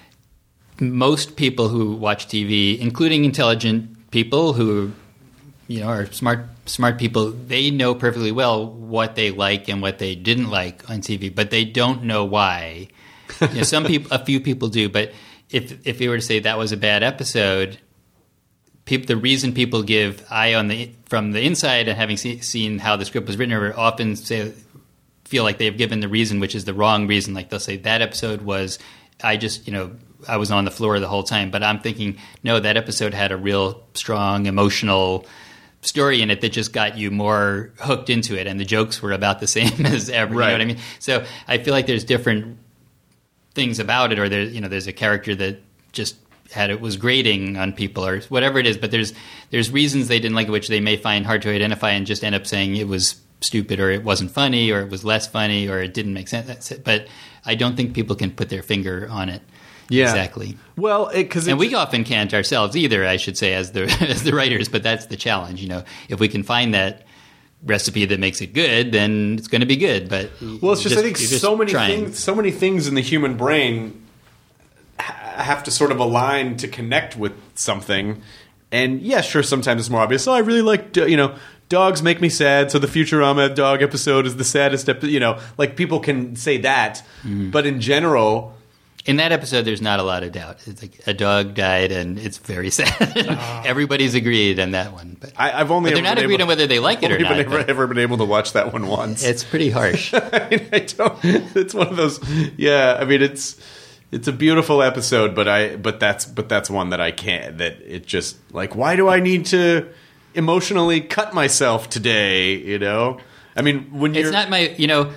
most people who watch T V, including intelligent people who, you know, are smart smart people, they know perfectly well what they like and what they didn't like on T V, but they don't know why. You know, some people, a few people do, but if if you were to say that was a bad episode, people, the reason people give eye on the from the inside and having see, seen how the script was written, or often say feel like they've given the reason which is the wrong reason. Like they'll say that episode was, I just, you know, I was on the floor the whole time, but I'm thinking, no, that episode had a real strong emotional story in it that just got you more hooked into it, and the jokes were about the same as ever. Right. You know what I mean? So I feel like there's different things about it, or there, you know, there's a character that just had it was grating on people, or whatever it is. But there's there's reasons they didn't like it, which they may find hard to identify, and just end up saying it was stupid, or it wasn't funny, or it was less funny, or it didn't make sense. That's it. But I don't think people can put their finger on it. Yeah. Exactly. Well, because and we often can't ourselves either, I should say, as the as the writers. But that's the challenge. You know, if we can find that recipe that makes it good, then it's going to be good. But well, it's just, just I think just so many trying. things, so many things in the human brain have to sort of align to connect with something. And yeah, sure, sometimes it's more obvious. Oh, I really like, you know, dogs make me sad, so the Futurama dog episode is the saddest episode. You know, like people can say that, mm. but in general. In that episode, there's not a lot of doubt. It's like a dog died, and it's very sad. Oh. Everybody's agreed on that one. But I, I've only but they're not agreed able, on whether they like it or not. I've never, ever been able to watch that one once. It's pretty harsh. I mean, I don't. It's one of those. Yeah, I mean, it's it's a beautiful episode, but I but that's but that's one that I can't. That it just like, why do I need to emotionally cut myself today? You know, I mean, when you're it's not my you know.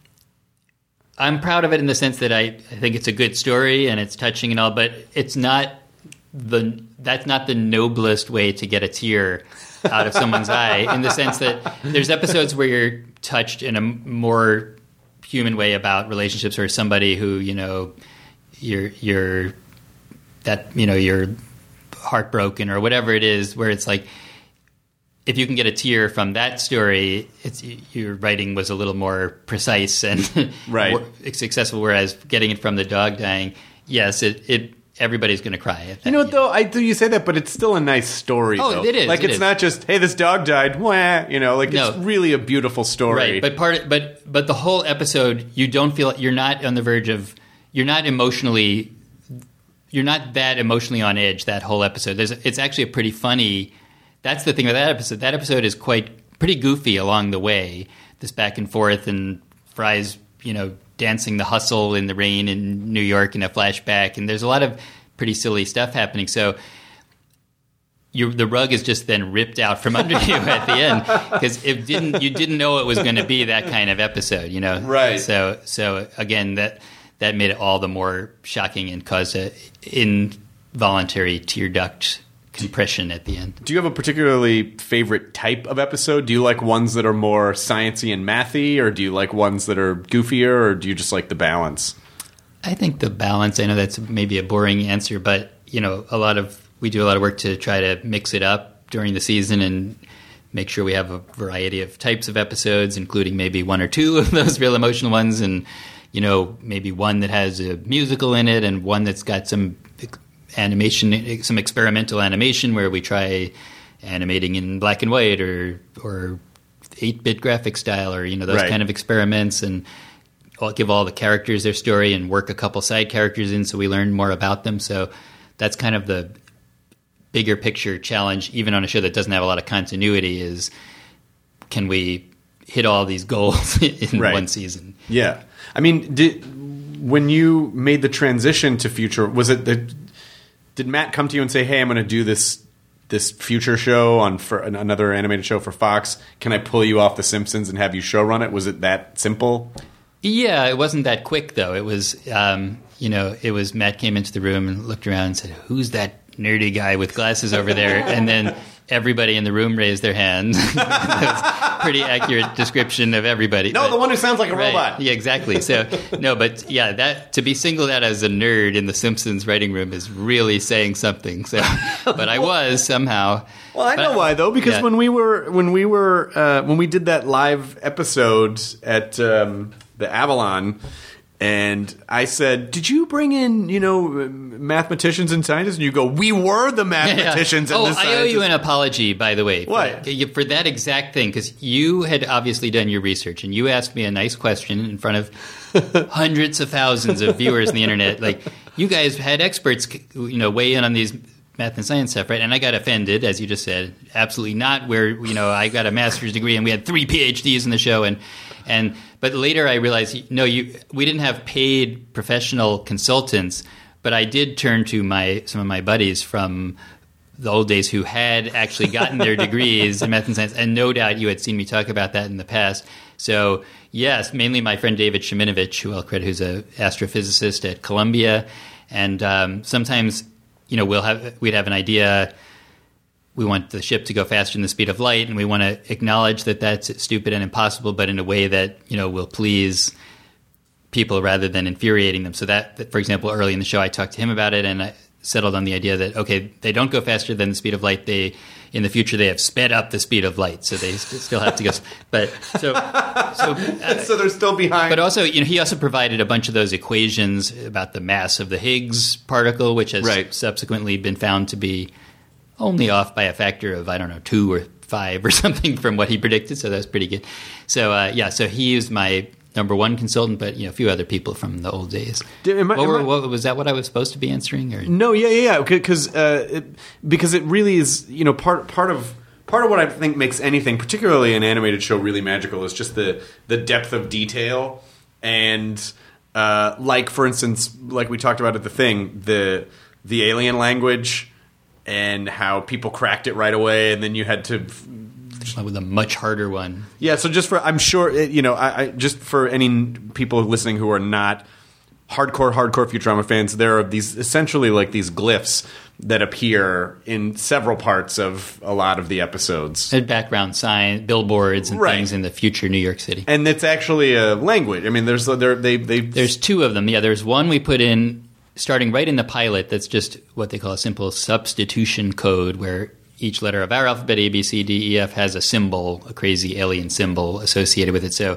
I'm proud of it in the sense that I, I think it's a good story and it's touching and all, but it's not the that's not the noblest way to get a tear out of someone's eye, in the sense that there's episodes where you're touched in a more human way about relationships, or somebody who, you know, you're you're that you know you're heartbroken or whatever it is, where it's like, if you can get a tear from that story, it's, your writing was a little more precise and right. more successful. Whereas getting it from the dog dying, yes, it, it everybody's going to cry. At that, you know what, though? I do you say that, but it's still a nice story. Oh, though. it is. Like it it's is. not just, hey, this dog died. Wah, you know, like no. it's really a beautiful story. Right, but part, but but the whole episode, you don't feel you're not on the verge of, you're not emotionally, you're not that emotionally on edge. That whole episode, There's, it's actually a pretty funny. That's the thing with that episode. That episode is quite pretty goofy along the way. This back and forth, and Fry's, you know, dancing the hustle in the rain in New York in a flashback, and there's a lot of pretty silly stuff happening. So you, the rug is just then ripped out from under you at the end, because it didn't. You didn't know it was going to be that kind of episode, you know. Right. So so again, that that made it all the more shocking and caused a involuntary tear duct compression at the end. Do you have a particularly favorite type of episode? Do you like ones that are more sciencey and mathy, or do you like ones that are goofier, or do you just like the balance? I think the balance. I know that's maybe a boring answer, but you know, a lot of we do a lot of work to try to mix it up during the season and make sure we have a variety of types of episodes, including maybe one or two of those real emotional ones, and you know, maybe one that has a musical in it, and one that's got some animation, some experimental animation where we try animating in black and white or or eight-bit graphic style, or you know those right. kind of experiments, and I'll give all the characters their story and work a couple side characters in so we learn more about them. So that's kind of the bigger picture challenge, even on a show that doesn't have a lot of continuity, is can we hit all these goals in right. one season? Yeah. I mean, did when you made the transition to Future, was it the, did Matt come to you and say, hey, I'm going to do this this Future show on for another animated show for Fox? Can I pull you off The Simpsons and have you show run it? Was it that simple? Yeah, it wasn't that quick, though. It was, um, you know, it was Matt came into the room and looked around and said, who's that nerdy guy with glasses over there? And then everybody in the room raised their hand. That's a pretty accurate description of everybody. No, but, the one who sounds like a right, robot. Yeah, exactly. So, no, but yeah, that to be singled out as a nerd in the Simpsons writing room is really saying something. So, but I was somehow. Well, I know but, why though, because yeah. when we were when we were uh, when we did that live episode at um, the Avalon, and I said, "Did you bring in you know mathematicians and scientists?" And you go, "We were the mathematicians yeah. and oh, the scientists." I owe you an apology, by the way. What? For, for that exact thing, because you had obviously done your research, and you asked me a nice question in front of hundreds of thousands of viewers on the internet. Like, you guys had experts, you know, weigh in on these math and science stuff, right? And I got offended, as you just said. Absolutely not. Where you know I got a master's degree and we had three P H Ds in the show, and and but later I realized no, you we didn't have paid professional consultants, but I did turn to my some of my buddies from the old days who had actually gotten their degrees in math and science, and no doubt you had seen me talk about that in the past. So yes, mainly my friend David Sheminovich, who I'll credit, who's an astrophysicist at Columbia, and um, sometimes. You know, we'll have we'd have an idea. We want the ship to go faster than the speed of light, and we want to acknowledge that that's stupid and impossible, but in a way that you know will please people rather than infuriating them. So that, that, for example, early in the show, I talked to him about it, and I settled on the idea that okay, they don't go faster than the speed of light. They in the future they have sped up the speed of light, so they st- still have to go. But so so uh, so they're still behind. But also, you know, he also provided a bunch of those equations about the mass of the Higgs particle, which has right. subsequently been found to be only off by a factor of I don't know two or five or something from what he predicted. So that's pretty good. So uh, yeah, so he was my number one consultant, but you know, a few other people from the old days. Did, am I, what were, am I, what, was that what I was supposed to be answering? Or? No, yeah, yeah, yeah. Because uh, it, because it really is, you know, part part of part of what I think makes anything, particularly an animated show, really magical is just the the depth of detail and uh, like, for instance, like we talked about at the thing, the the alien language and how people cracked it right away, and then you had to. With a much harder one. Yeah, so just for, I'm sure, it, you know, I, I just for any people listening who are not hardcore, hardcore Futurama fans, there are these, essentially like these glyphs that appear in several parts of a lot of the episodes. And background sign, billboards and right. things in the future New York City. And it's actually a language. I mean, there's, there, they, they... There's two of them. Yeah, there's one we put in, starting right in the pilot, that's just what they call a simple substitution code, where each letter of our alphabet, A, B, C, D, E, F, has a symbol, a crazy alien symbol associated with it. So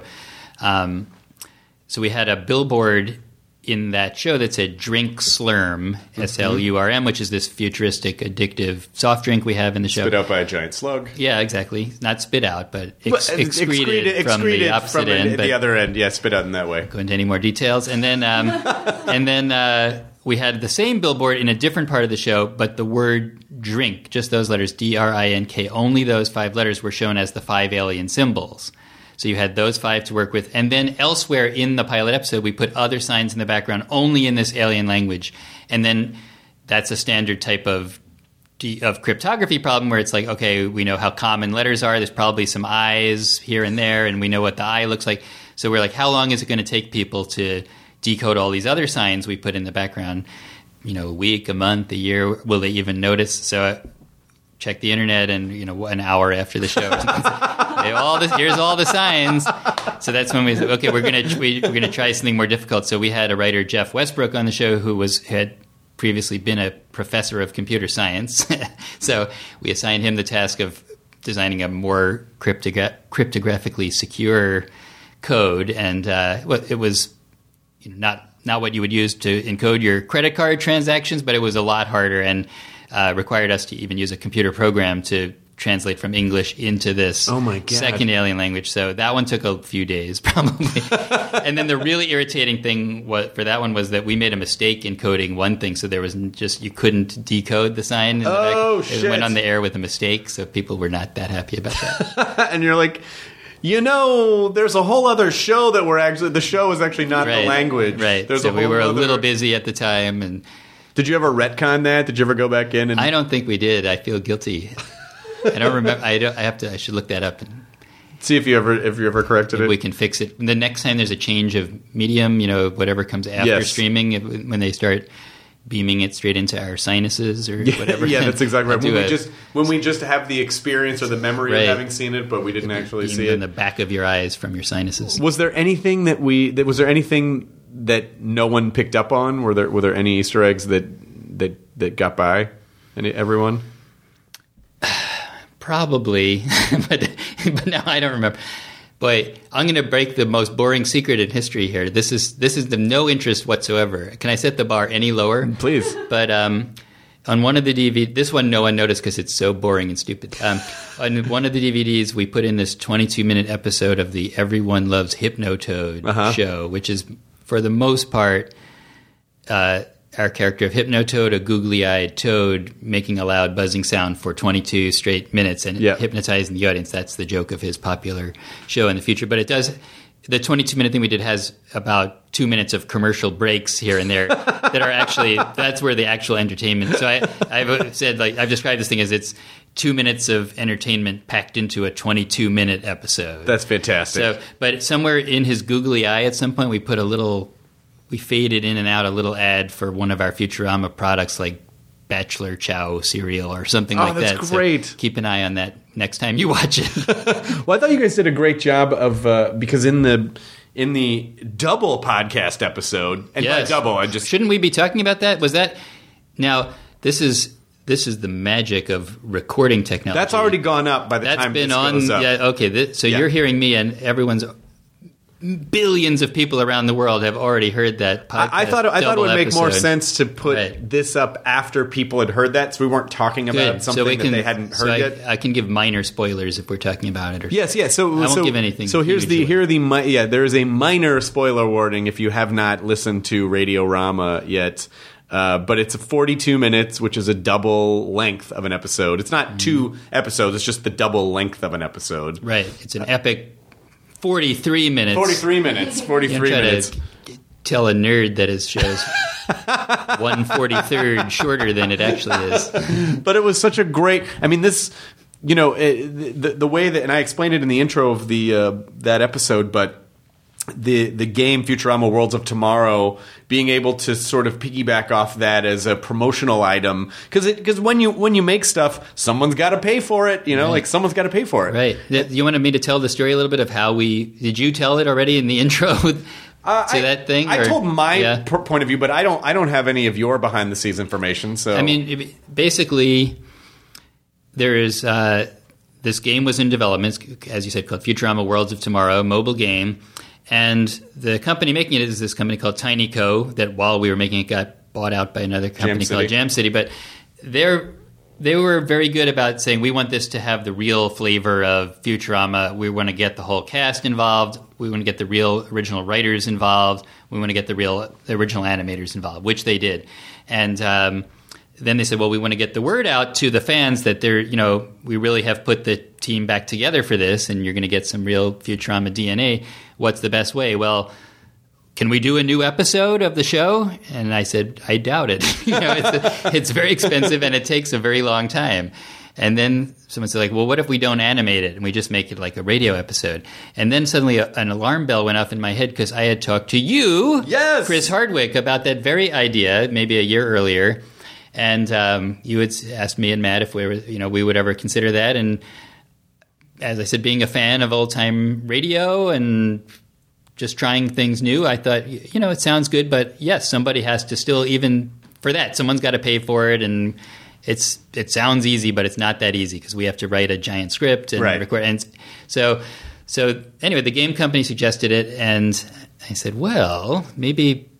um, so we had a billboard in that show that said Drink Slurm, S L U R M, which is this futuristic, addictive soft drink we have in the show. Spit out by a giant slug. Yeah, exactly. Not spit out, but, ex- but excreted, excreted from excreted the opposite from end. The, but the other end, yeah, spit out in that way. Go into any more details. And then, um, and then uh, we had the same billboard in a different part of the show, but the word drink, just those letters, D R I N K, only those five letters were shown as the five alien symbols. So you had those five to work with. And then elsewhere in the pilot episode, we put other signs in the background only in this alien language. And then that's a standard type of of cryptography problem where it's like, okay, we know how common letters are. There's probably some I's here and there, and we know what the I looks like. So we're like, how long is it going to take people to decode all these other signs we put in the background? You know, a week, a month, a year. Will they even notice? So I check the internet, and you know, an hour after the show, hey, all this, here's all the signs. So that's when we said, okay, we're gonna we, we're gonna try something more difficult. So we had a writer, Jeff Westbrook, on the show who was had previously been a professor of computer science. So we assigned him the task of designing a more cryptogra- cryptographically secure code, and uh, well, it was you know, not. not what you would use to encode your credit card transactions, but it was a lot harder and uh, required us to even use a computer program to translate from English into this oh my God. second alien language. So that one took a few days probably. And then the really irritating thing was, for that one was that we made a mistake in coding one thing. So there was just, you couldn't decode the sign. In the oh, back. shit. It went on the air with a mistake. So people were not that happy about that. And you're like, you know, there's a whole other show that we're actually, the show is actually not right. the language. Right. There's so a we whole were a other... little busy at the time. And did you ever retcon that? Did you ever go back in? And I don't think we did. I feel guilty. I don't remember. I don't. I have to. I should look that up and see if you ever if you ever corrected it. We can fix it. The next time there's a change of medium, you know, whatever comes after yes. streaming, if, when they start beaming it straight into our sinuses or yeah, whatever. Yeah, that's exactly right. When we a, just when we just have the experience or the memory right. of having seen it, but we didn't actually see it in the back of your eyes from your sinuses. Was there anything that we? That, was there anything that no one picked up on? Were there were there any Easter eggs that that that got by? Any everyone? Probably, but but now I don't remember. Boy, I'm going to break the most boring secret in history here. This is this is of no interest whatsoever. Can I set the bar any lower? Please. But um, on one of the D V Ds, this one no one noticed because it's so boring and stupid. Um, on one of the D V Ds, we put in this twenty-two minute episode of the Everyone Loves Hypnotoad uh-huh. show, which is for the most part uh, our character of Hypnotoad, a googly-eyed toad making a loud buzzing sound for twenty-two straight minutes and yep. hypnotizing the audience. That's the joke of his popular show in the future. But it does – the twenty-two minute thing we did has about two minutes of commercial breaks here and there that are actually – that's where the actual entertainment – so I, I've said – like I've described this thing as it's two minutes of entertainment packed into a twenty-two minute episode. That's fantastic. So, but somewhere in his googly eye at some point we put a little – we faded in and out a little ad for one of our Futurama products like Bachelor Chow cereal or something oh, like that. That's great. So keep an eye on that next time you watch it. Well, I thought you guys did a great job of uh, because in the in the double podcast episode, and yes. by double, I just shouldn't we be talking about that? Was that now? This is this is the magic of recording technology. That's already gone up by the That's time been this on. goes up. Yeah, okay. This, so yeah. you're hearing me, and everyone's. Billions of people around the world have already heard that podcast. I, I thought I thought it would make episode. more sense to put right. this up after people had heard that, so we weren't talking about Good. something so we can, that they hadn't heard so I, yet. I can give minor spoilers if we're talking about it. Or yes, yes. So I won't so, give anything. So here's the usually. here are the mi- yeah. There is a minor spoiler warning if you have not listened to Radio-Rama yet. Uh, but it's a forty-two minutes, which is a double length of an episode. It's not mm. two episodes; it's just the double length of an episode. Right. It's an epic. forty-three minutes. forty-three minutes. forty-three minutes. To tell a nerd that his show's one forty-third shorter than it actually is. But it was such a great. I mean, this. You know, it, the the way that, and I explained it in the intro of the uh, that episode, but. The the game Futurama Worlds of Tomorrow, being able to sort of piggyback off that as a promotional item, because because when you when you make stuff, someone's got to pay for it. You know, right. like someone's got to pay for it. Right. You wanted me to tell the story a little bit of how we did. You tell it already in the intro with, uh, to I, that thing? I or, told my yeah. per- point of view, but I don't I don't have any of your behind the scenes information. So I mean, basically, there is uh, this game was in development, as you said, called Futurama Worlds of Tomorrow, mobile game. And the company making it is this company called TinyCo that while we were making it got bought out by another company Jam called Jam City. But they're, they were very good about saying we want this to have the real flavor of Futurama. We want to get the whole cast involved. We want to get the real original writers involved. We want to get the real the original animators involved, which they did. And um, then they said, well, we want to get the word out to the fans that they're, you know, we really have put the team back together for this, and you're going to get some real Futurama D N A. What's the best way? Well, can we do a new episode of the show? And I said, I doubt it. you know, it's, a, it's very expensive and it takes a very long time. And then someone said, like, well, what if we don't animate it and we just make it like a radio episode? And then suddenly a, an alarm bell went off in my head because I had talked to you, yes! Chris Hardwick, about that very idea maybe a year earlier. And um, you had asked me and Matt if we were, you know, we would ever consider that. And as I said, being a fan of old-time radio and just trying things new, I thought, you know, it sounds good, but yes, somebody has to still, even for that, someone's got to pay for it, and it's it sounds easy, but it's not that easy because we have to write a giant script and right. record. And so, so anyway, the game company suggested it, and I said, well, maybe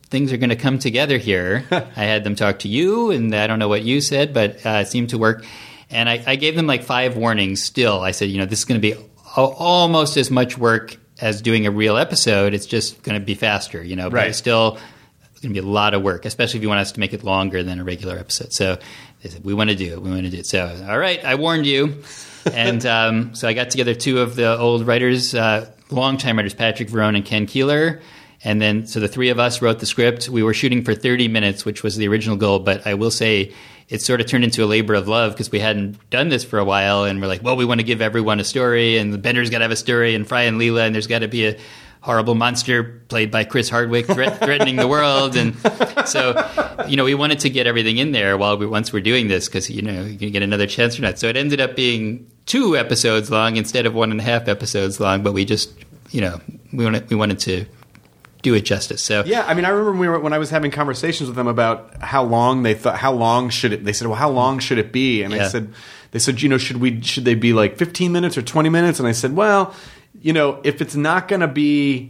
things are going to come together here. I had them talk to you, and I don't know what you said, but uh, it seemed to work. And I, I gave them like five warnings still. I said, you know, this is going to be a- almost as much work as doing a real episode. It's just going to be faster, you know, but Right. it's still going to be a lot of work, especially if you want us to make it longer than a regular episode. So they said, we want to do it. We want to do it. So, all right, I warned you. And um, so I got together two of the old writers, uh, longtime writers, Patrick Verone and Ken Keeler. And then, so the three of us wrote the script. We were shooting for thirty minutes, which was the original goal. But I will say it sort of turned into a labor of love because we hadn't done this for a while. And we're like, well, we want to give everyone a story. And the Bender's got to have a story. And Fry and Leela. And there's got to be a horrible monster played by Chris Hardwick threat- threatening the world. And so, you know, we wanted to get everything in there while we once we're doing this because, you know, you can get another chance or not. So it ended up being two episodes long instead of one and a half episodes long. But we just, you know, we wanted, we wanted to do it justice. So Yeah, I mean, I remember when, we were, when I was having conversations with them about how long they thought, how long should it? They said, "Well, how long should it be?" And Yeah. I said, "They said, you know, should we? Should they be like fifteen minutes or twenty minutes?" And I said, "Well, you know, if it's not going to be,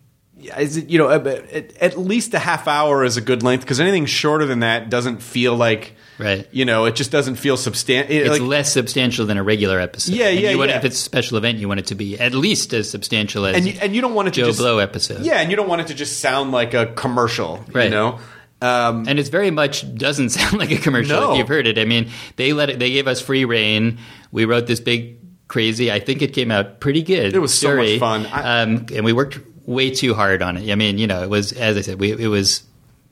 is it, you know, at, at least a half hour is a good length because anything shorter than that doesn't feel like." Right. You know, it just doesn't feel substantial. it's Like, less substantial than a regular episode. Yeah, And yeah, you want, yeah. If it's a special event, you want it to be at least as substantial as and you, and you don't want it to Joe just Blow episode. Yeah, and you don't want it to just sound like a commercial. You Right. know. Um, And it's very much doesn't sound like a commercial No. if you've heard it. I mean, they let it, they gave us free reign. We wrote this big, crazy. I think it came out pretty good. It was so much story. fun. I- um, and we worked way too hard on it. I mean, you know, it was as I said, we it was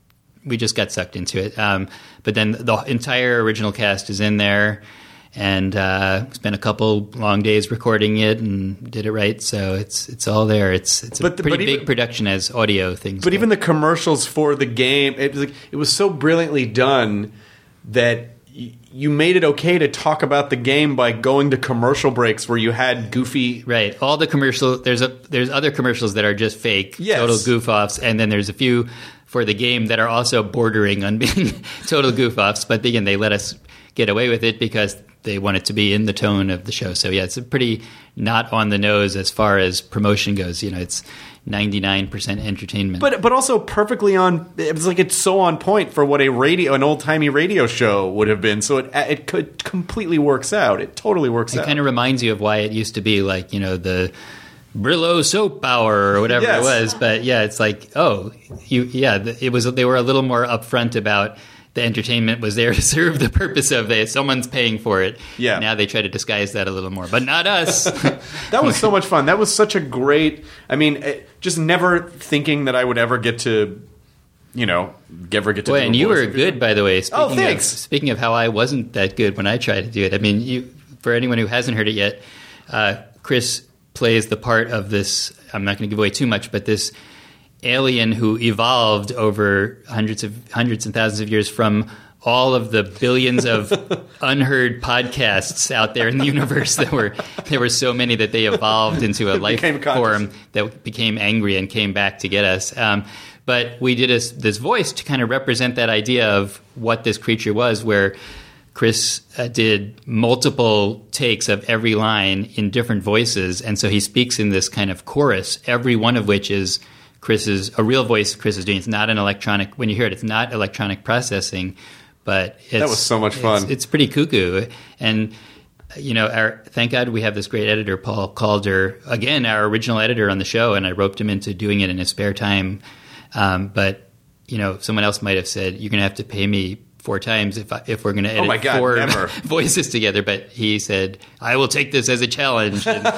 we just got sucked into it. Um, but then the entire original cast is in there. And uh, spent a couple long days recording it and did it right, so it's it's all there. It's it's a But the- pretty but big even- production as audio things. But go. even the commercials for the game, it was like, it was so brilliantly done that y- you made it okay to talk about the game by going to commercial breaks where you had goofy. Right. All the commercial there's a there's other commercials that are just fake, Yes. total goof offs, and then there's a few for the game that are also bordering on being total goof offs. But again, they let us get away with it because they want it to be in the tone of the show. So yeah, it's a pretty not on the nose as far as promotion goes. You know, it's ninety-nine percent entertainment. But but also perfectly on. It was like it's so on point for what a radio, an old timey radio show would have been. So it it could completely works out. It totally works it out. kind of reminds you of why it used to be like, you know, the Brillo soap hour or whatever Yes. it was. But yeah, it's like, oh, you, yeah, th- it was. They were a little more upfront about the entertainment was there to serve the purpose of it. Someone's paying for it. Yeah. Now they try to disguise that a little more, but not us. That was so much fun. That was such a great. I mean, it, just never thinking that I would ever get to, you know, ever get to. Boy, do a and you voice were of- good, by the way. Speaking Oh, thanks. Of, speaking of how I wasn't that good when I tried to do it. I mean, you, for anyone who hasn't heard it yet, uh, Chris plays the part of this. I'm not going to give away too much, but this alien who evolved over hundreds of hundreds and thousands of years from all of the billions of unheard podcasts out there in the universe. There were there were so many that they evolved into a life Became conscious. form that became angry and came back to get us. Um, but we did this, this voice to kind of represent that idea of what this creature was, where Chris uh, did multiple takes of every line in different voices, and so he speaks in this kind of chorus, every one of which is Chris's a real voice Chris is doing. It's not an electronic. When you hear it, it's not electronic processing, but it's, That was so much fun. It's, it's pretty cuckoo, and you know, our, thank God we have this great editor, Paul Calder, again, our original editor on the show, and I roped him into doing it in his spare time. Um, but you know, someone else might have said, "You're going to have to pay me four times if I, if we're going to edit Oh my God, four never. voices together." But he said, "I will take this as a challenge." And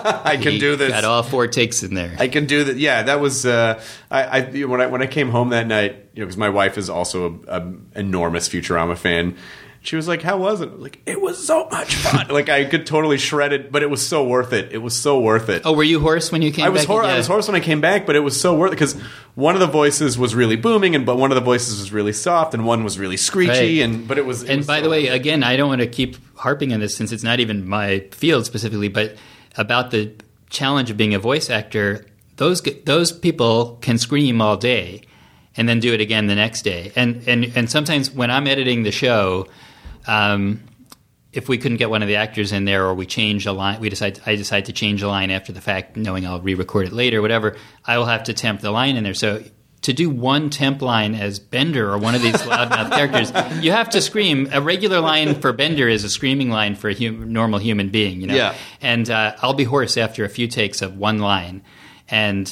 I can he do this. Got all four takes in there. I can do that. Yeah, that was. Uh, I, I when I when I came home that night, you know, because my wife is also a, a enormous Futurama fan. She was like, "How was it?" I was like, "It was so much fun." Like I could totally shred it, but it was so worth it. It was so worth it. Oh, were you hoarse when you came I was back? hor- Yeah. I was hoarse when I came back, but it was so worth it because one of the voices was really booming, and but one of the voices was really soft, and one was really screechy, Right. and but it was. It And was by so the way, worth it. again, I don't want to keep harping on this since it's not even my field specifically, but about the challenge of being a voice actor, those g- those people can scream all day and then do it again the next day. And and and sometimes when I'm editing the show, um, if we couldn't get one of the actors in there, or we change a line, we decide I decide to change a line after the fact, knowing I'll re-record it later, whatever. I will have to temp the line in there. So to do one temp line as Bender or one of these loudmouth characters, you have to scream. A regular line for Bender is a screaming line for a hum- normal human being, you know. Yeah. And uh, I'll be hoarse after a few takes of one line, and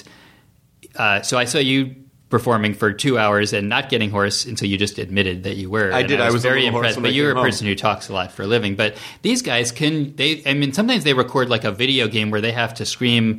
uh, so I saw you performing for two hours and not getting hoarse until you just admitted that you were. I And did. I was, I was a very little hoarse impressed. when But I you're a came home. person who talks a lot for a living. But these guys can. They. I mean, sometimes they record like a video game where they have to scream,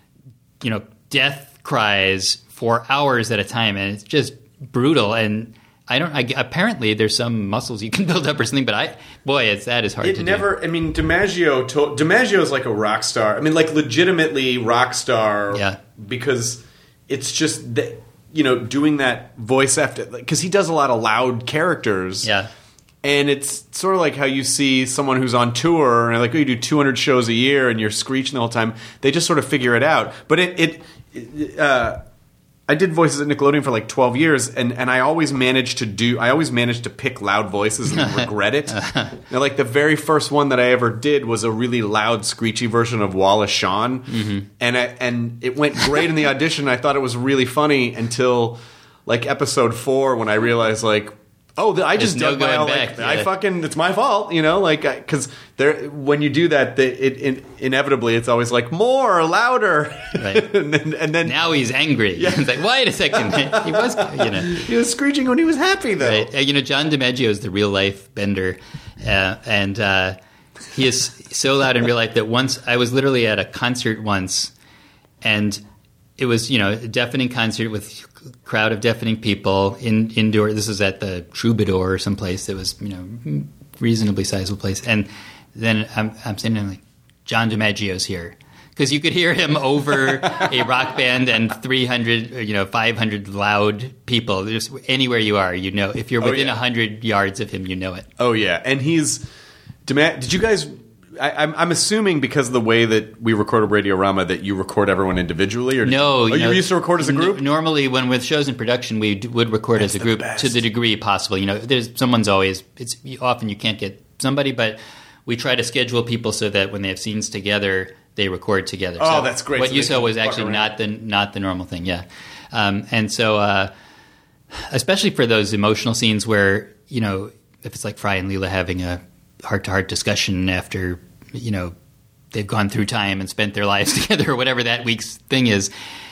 you know, death cries for hours at a time, and it's just brutal. And I don't. I, apparently, there's some muscles you can build up or something. But I, boy, it's that is hard It to never. do. I mean, DiMaggio. To, DiMaggio is like a rock star. I mean, like legitimately rock star. Yeah. Because it's just that, you know, doing that voice after, because he does a lot of loud characters. Yeah. And it's sort of like how you see someone who's on tour and like, oh, you do two hundred shows a year and you're screeching the whole time. They just sort of figure it out. But it, it, it uh, I did voices at Nickelodeon for like twelve years, and, and I always managed to do, I always managed to pick loud voices and regret it. Now, like the very first one that I ever did was a really loud, screechy version of Wallace Shawn. Mm-hmm. And I, and it went great in the audition. I thought it was really funny until like episode four when I realized like, oh, I just There's no dug my going own, back, like, yeah. I fucking, it's my fault, you know, like, because there, when you do that, the, it, it inevitably it's always like more, louder, Right. and then, and then Now he's angry. It's like, wait a second. He was, you know. he was screeching when he was happy, though. Right. Uh, you know, John DiMaggio is the real life Bender, uh, and uh, he is so loud in real life that once I was literally at a concert once, and it was, you know, a deafening concert with a crowd of deafening people in indoor. This was at the Troubadour or someplace that was, you know, reasonably sizable place, and then I'm I'm sitting there like, John DiMaggio's here. Because you could hear him over a rock band and three hundred, you know, five hundred loud people. Just anywhere you are, you know. If you're Oh, within yeah. one hundred yards of him, you know it. Oh yeah, and he's. Dima- Did you guys? I, I'm, I'm assuming because of the way that we recorded Radiorama that you record everyone individually, or did No, you, oh, you, know, you used to record as a group. N- normally, when with shows in production, we d- would record as a the group best. to the degree possible. You know, there's someone's always. It's often you can't get somebody, but we try to schedule people so that when they have scenes together, they record together. Oh, So that's great. What So you they saw can was fuck actually around. not the not the normal thing. Yeah, um, and so uh, especially for those emotional scenes where, you know, if it's like Fry and Leela having a heart to heart discussion after, you know, they've gone through time and spent their lives together or whatever that week's thing is.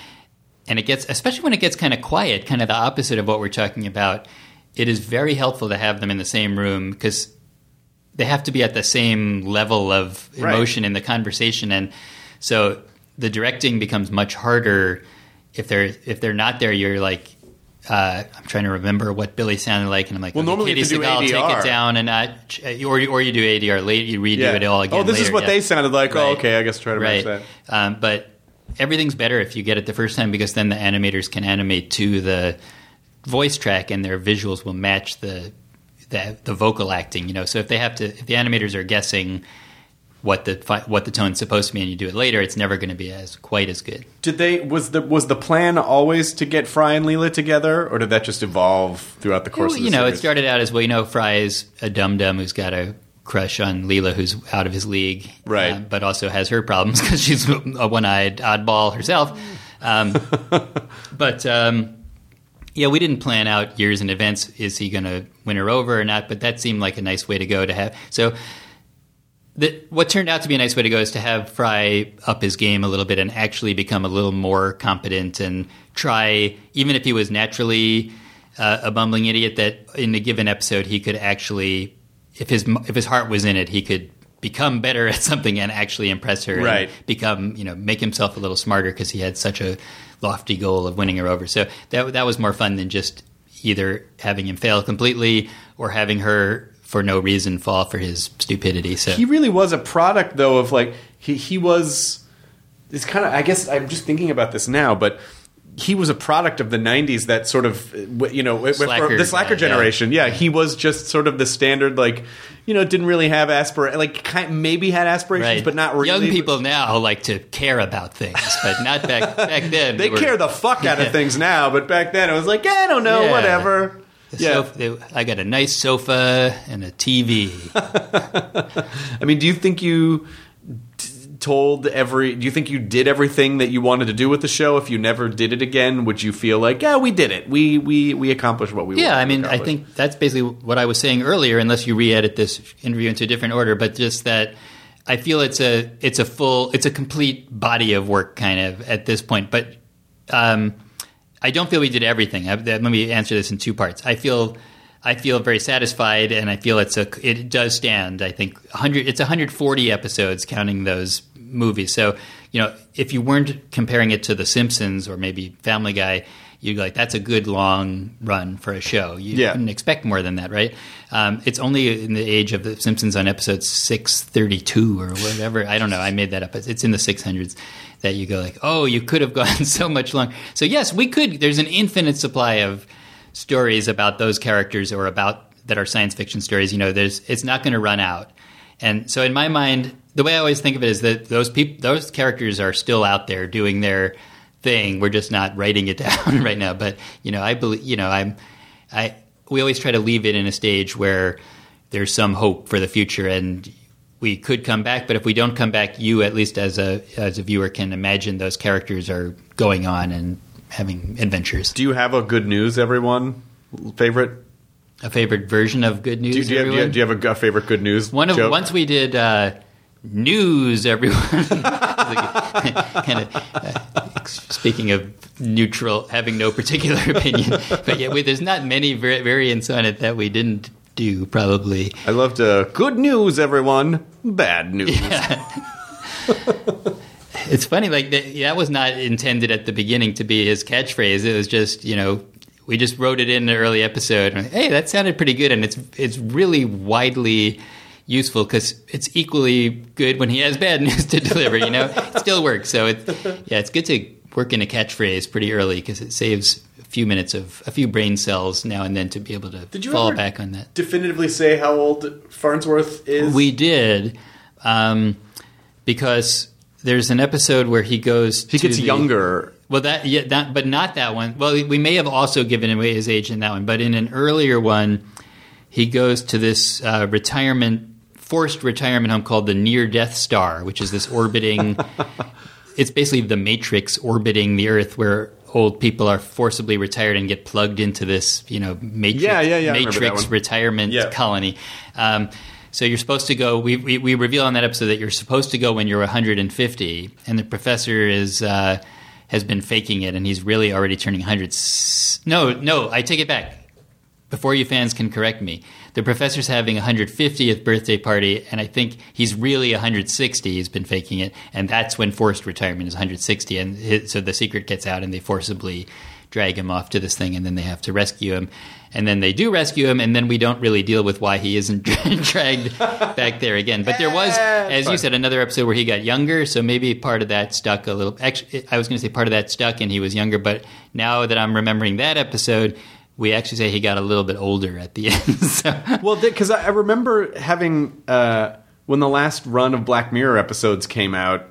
And it gets, especially when it gets kind of quiet, kind of the opposite of what we're talking about, it is very helpful to have them in the same room because they have to be at the same level of emotion Right. in the conversation. And so the directing becomes much harder if they're, if they're not there. You're like, uh, I'm trying to remember what Billy sounded like, and I'm like, Well, okay, normally Katie you can do Seagal, A D R. take it down, and not, or or you do A D R late, you redo Yeah. it all again. Oh, this is later, what yeah. they sounded like. Oh, Right. okay, I guess try to match Right. that. Um, but everything's better if you get it the first time because then the animators can animate to the voice track and their visuals will match the the, the vocal acting. You know, so if they have to, if the animators are guessing what the fi- what the tone's supposed to be and you do it later, it's never going to be as quite as good. Did they was the was the plan always to get Fry and Leela together, or did that just evolve throughout the course? Well, of the you know, it series? started out as, well, you know, Fry's a dum dum who's got a crush on Leela, who's out of his league, Right. um, but also has her problems because she's a one-eyed oddball herself. Um, but um, yeah, we didn't plan out years in advance. Is he going to win her over or not? But that seemed like a nice way to go to have. So the, what turned out to be a nice way to go is to have Fry up his game a little bit and actually become a little more competent and try, even if he was naturally uh, a bumbling idiot, that in a given episode he could actually, if his if his heart was in it, he could become better at something and actually impress her, Right. and become, you know, make himself a little smarter because he had such a lofty goal of winning her over. So that that was more fun than just either having him fail completely or having her for no reason fall for his stupidity. So He really was a product, though, of like he he was. It's kind of. I guess I'm just thinking about this now, but he was a product of the nineties. That sort of, you know, with- Slacker for the slacker guy, yeah. generation. Yeah. he was just sort of the standard, like, you know, didn't really have aspir like kind maybe had aspirations, right. but not really. Young people now like to care about things, but not back back then. They were- care the fuck out of Yeah. things now, but back then it was like, I don't know, Yeah. whatever. The Yeah. sofa, they, I got a nice sofa and a T V. I mean, do you think you told every? Do you think you did everything that you wanted to do with the show? If you never did it again, would you feel like, yeah, we did it. We we we accomplished what we yeah, wanted I mean, to I accomplish. think that's basically what I was saying earlier, unless you re-edit this interview into a different order, but just that I feel it's a it's a full, it's a complete body of work kind of at this point. But um, I don't feel we did everything. I, let me answer this in two parts. I feel I feel very satisfied, and I feel it's a it does stand. I think one hundred it's one hundred forty episodes counting those movies. So, you know, if you weren't comparing it to The Simpsons or maybe Family Guy, you'd be like, that's a good long run for a show. You Yeah. couldn't expect more than that, right? Um, it's only in the age of The Simpsons on episode six thirty-two or whatever. I don't know. I made that up. It's in the six hundreds that you go like, oh, you could have gone so much longer. So, yes, we could. There's an infinite supply of stories about those characters or about that are science fiction stories. You know, there's it's not going to run out. And so in my mind, the way I always think of it is that those people, those characters are still out there doing their thing. We're just not writing it down right now. But, you know, I believe, you know, I'm, I, we always try to leave it in a stage where there's some hope for the future and we could come back. But if we don't come back, you, at least as a, as a viewer, can imagine those characters are going on and having adventures. Do you have a good news, everyone? Favorite? A favorite version of Good News, Do you, do you, have, do you, have, do you have a, a favorite good news One of joke? Once we did uh, News, everyone. kind of uh, speaking of neutral, having no particular opinion. But yeah, we, there's not many var- variants on it that we didn't do, probably. I loved uh, good news, everyone. Bad news. Yeah. It's funny, like that, that was not intended at the beginning to be his catchphrase. It was just, you know, we just wrote it in an early episode. And, hey, that sounded pretty good, and it's it's really widely useful because it's equally good when he has bad news to deliver. You know, it still works. So it's yeah, it's good to work in a catchphrase pretty early because it saves a few minutes of a few brain cells now and then to be able to Did you fall ever back on that. definitively say how old Farnsworth is? We did, um, because there's an episode where he goes. He to gets the, younger. Well, that yeah, that, but not that one. Well, we may have also given away his age in that one, but in an earlier one, he goes to this uh, retirement, forced retirement home called the Near Death Star, which is this orbiting. It's basically the Matrix orbiting the Earth, where old people are forcibly retired and get plugged into this, you know, Matrix, Yeah, yeah, yeah, I remember that Matrix one. retirement Yeah. colony. Um, so you're supposed to go. We, we we reveal on that episode that you're supposed to go when you're one hundred fifty, and the professor is. Uh, has been faking it, and he's really already turning one hundred. No, no, I take it back. Before you fans can correct me, the professor's having a one hundred fiftieth birthday party, and I think he's really one hundred sixty. He's been faking it, and that's when forced retirement is one hundred sixty. And his, so the secret gets out, and they forcibly drag him off to this thing, and then they have to rescue him. And then they do rescue him, and then we don't really deal with why he isn't dragged back there again. But there was, as you said, another episode where he got younger, so maybe part of that stuck a little. Actually, I was going to say part of that stuck, and he was younger. But now that I'm remembering that episode, we actually say he got a little bit older at the end. So. Well, because I I remember having uh, when the last run of Black Mirror episodes came out,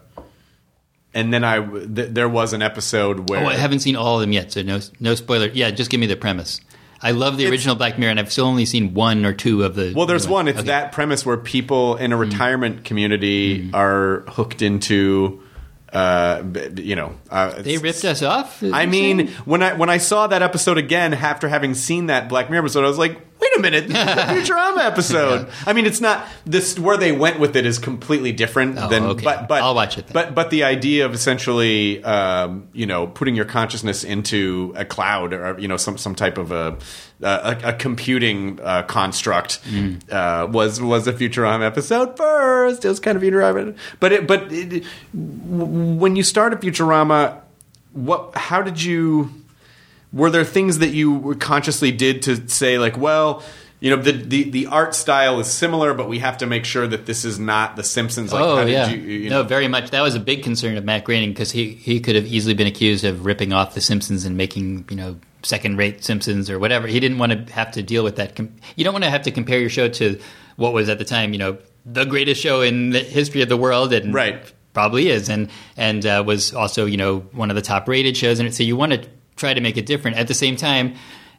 and then I th- there was an episode where Oh, I haven't seen all of them yet, so no no spoiler. Yeah, just give me the premise. I love the It's- original Black Mirror, and I've still only seen one or two of the. Well, there's new one. ones. It's Okay. that premise where people in a retirement community are hooked into, uh, b- you know, uh, They ripped us off. I mean, when I when I saw that episode again after having seen that Black Mirror episode, I was like, wait a minute, this is a Futurama episode. I mean, it's not this where they went with it is completely different Oh, than. okay. But but I'll watch it then. But but the idea of essentially, um, you know, putting your consciousness into a cloud or you know some some type of a a, a computing uh, construct Mm. uh, was was a Futurama episode first. It was kind of Futurama, but it but it, w- when you started Futurama, what? How did you? Were there things that you consciously did to say like, well, you know, the the, the art style is similar, but we have to make sure that this is not The Simpsons. Like, Oh how did yeah, you, you no, know? very much. That was a big concern of Matt Groening because he he could have easily been accused of ripping off The Simpsons and making you know second-rate Simpsons or whatever. He didn't want to have to deal with that. Com- you don't want to have to compare your show to what was at the time, you know, the greatest show in the history of the world, and Right. probably is, and and uh, was also you know one of the top-rated shows, and so you want to try to make it different. At the same time,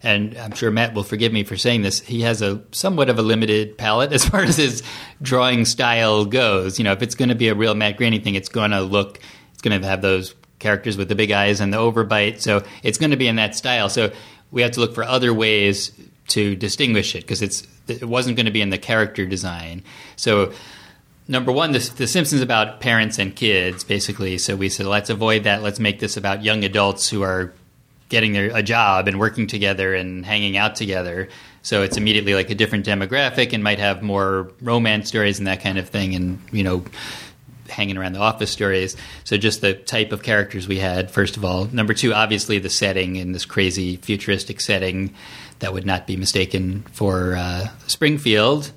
and I'm sure Matt will forgive me for saying this, he has a somewhat of a limited palette as far as his drawing style goes. You know, if it's going to be a real Matt Groening thing, it's going to look, it's going to have those characters with the big eyes and the overbite. So it's going to be in that style. So we have to look for other ways to distinguish it because it's it wasn't going to be in the character design. So number one, the, the Simpsons about parents and kids, basically. So we said, let's avoid that. Let's make this about young adults who are getting their, a job and working together and hanging out together. So it's immediately like a different demographic and might have more romance stories and that kind of thing and, you know, hanging around the office stories. So just the type of characters we had, first of all. Number two, obviously the setting in this crazy futuristic setting that would not be mistaken for uh, Springfield.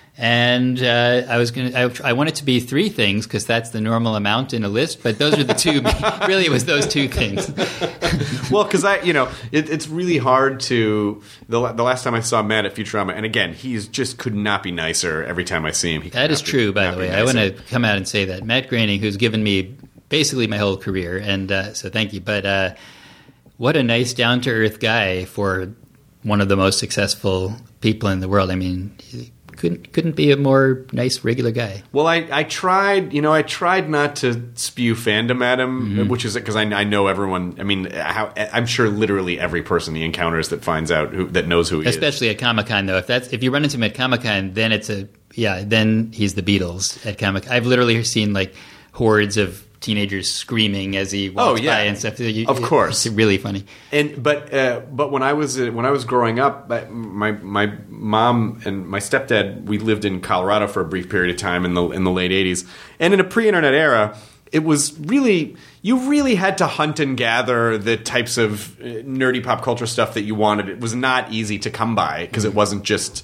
And uh, I was going to, I wanted to be three things because that's the normal amount in a list, but those are the two, really it was those two things. Well, because I, you know, it, it's really hard to, the, the last time I saw Matt at Futurama, and again, he's just could not be nicer every time I see him. He that is be, true, by the way. I want to come out and say that. Matt Groening, who's given me basically my whole career, and uh, so thank you, but uh, what a nice down-to-earth guy for one of the most successful people in the world. I mean, he, Couldn't couldn't be a more nice regular guy. Well, I, I tried, you know, I tried not to spew fandom at him, mm-hmm. which is because I, I know everyone. I mean, how, I'm sure literally every person he encounters that finds out who that knows who he Especially is. Especially at Comic-Con, though. If that's if you run into him at Comic-Con, then it's a yeah. Then he's the Beatles at Comic. I've literally seen like hordes of teenagers screaming as he walks oh, yeah. by and stuff. You, of course, it's really funny. And but uh, but when I was uh, when I was growing up, my my mom and my stepdad, we lived in Colorado for a brief period of time in the in the late eighties, and in a pre-internet era, it was really you really had to hunt and gather the types of nerdy pop culture stuff that you wanted. It was not easy to come by because it wasn't just,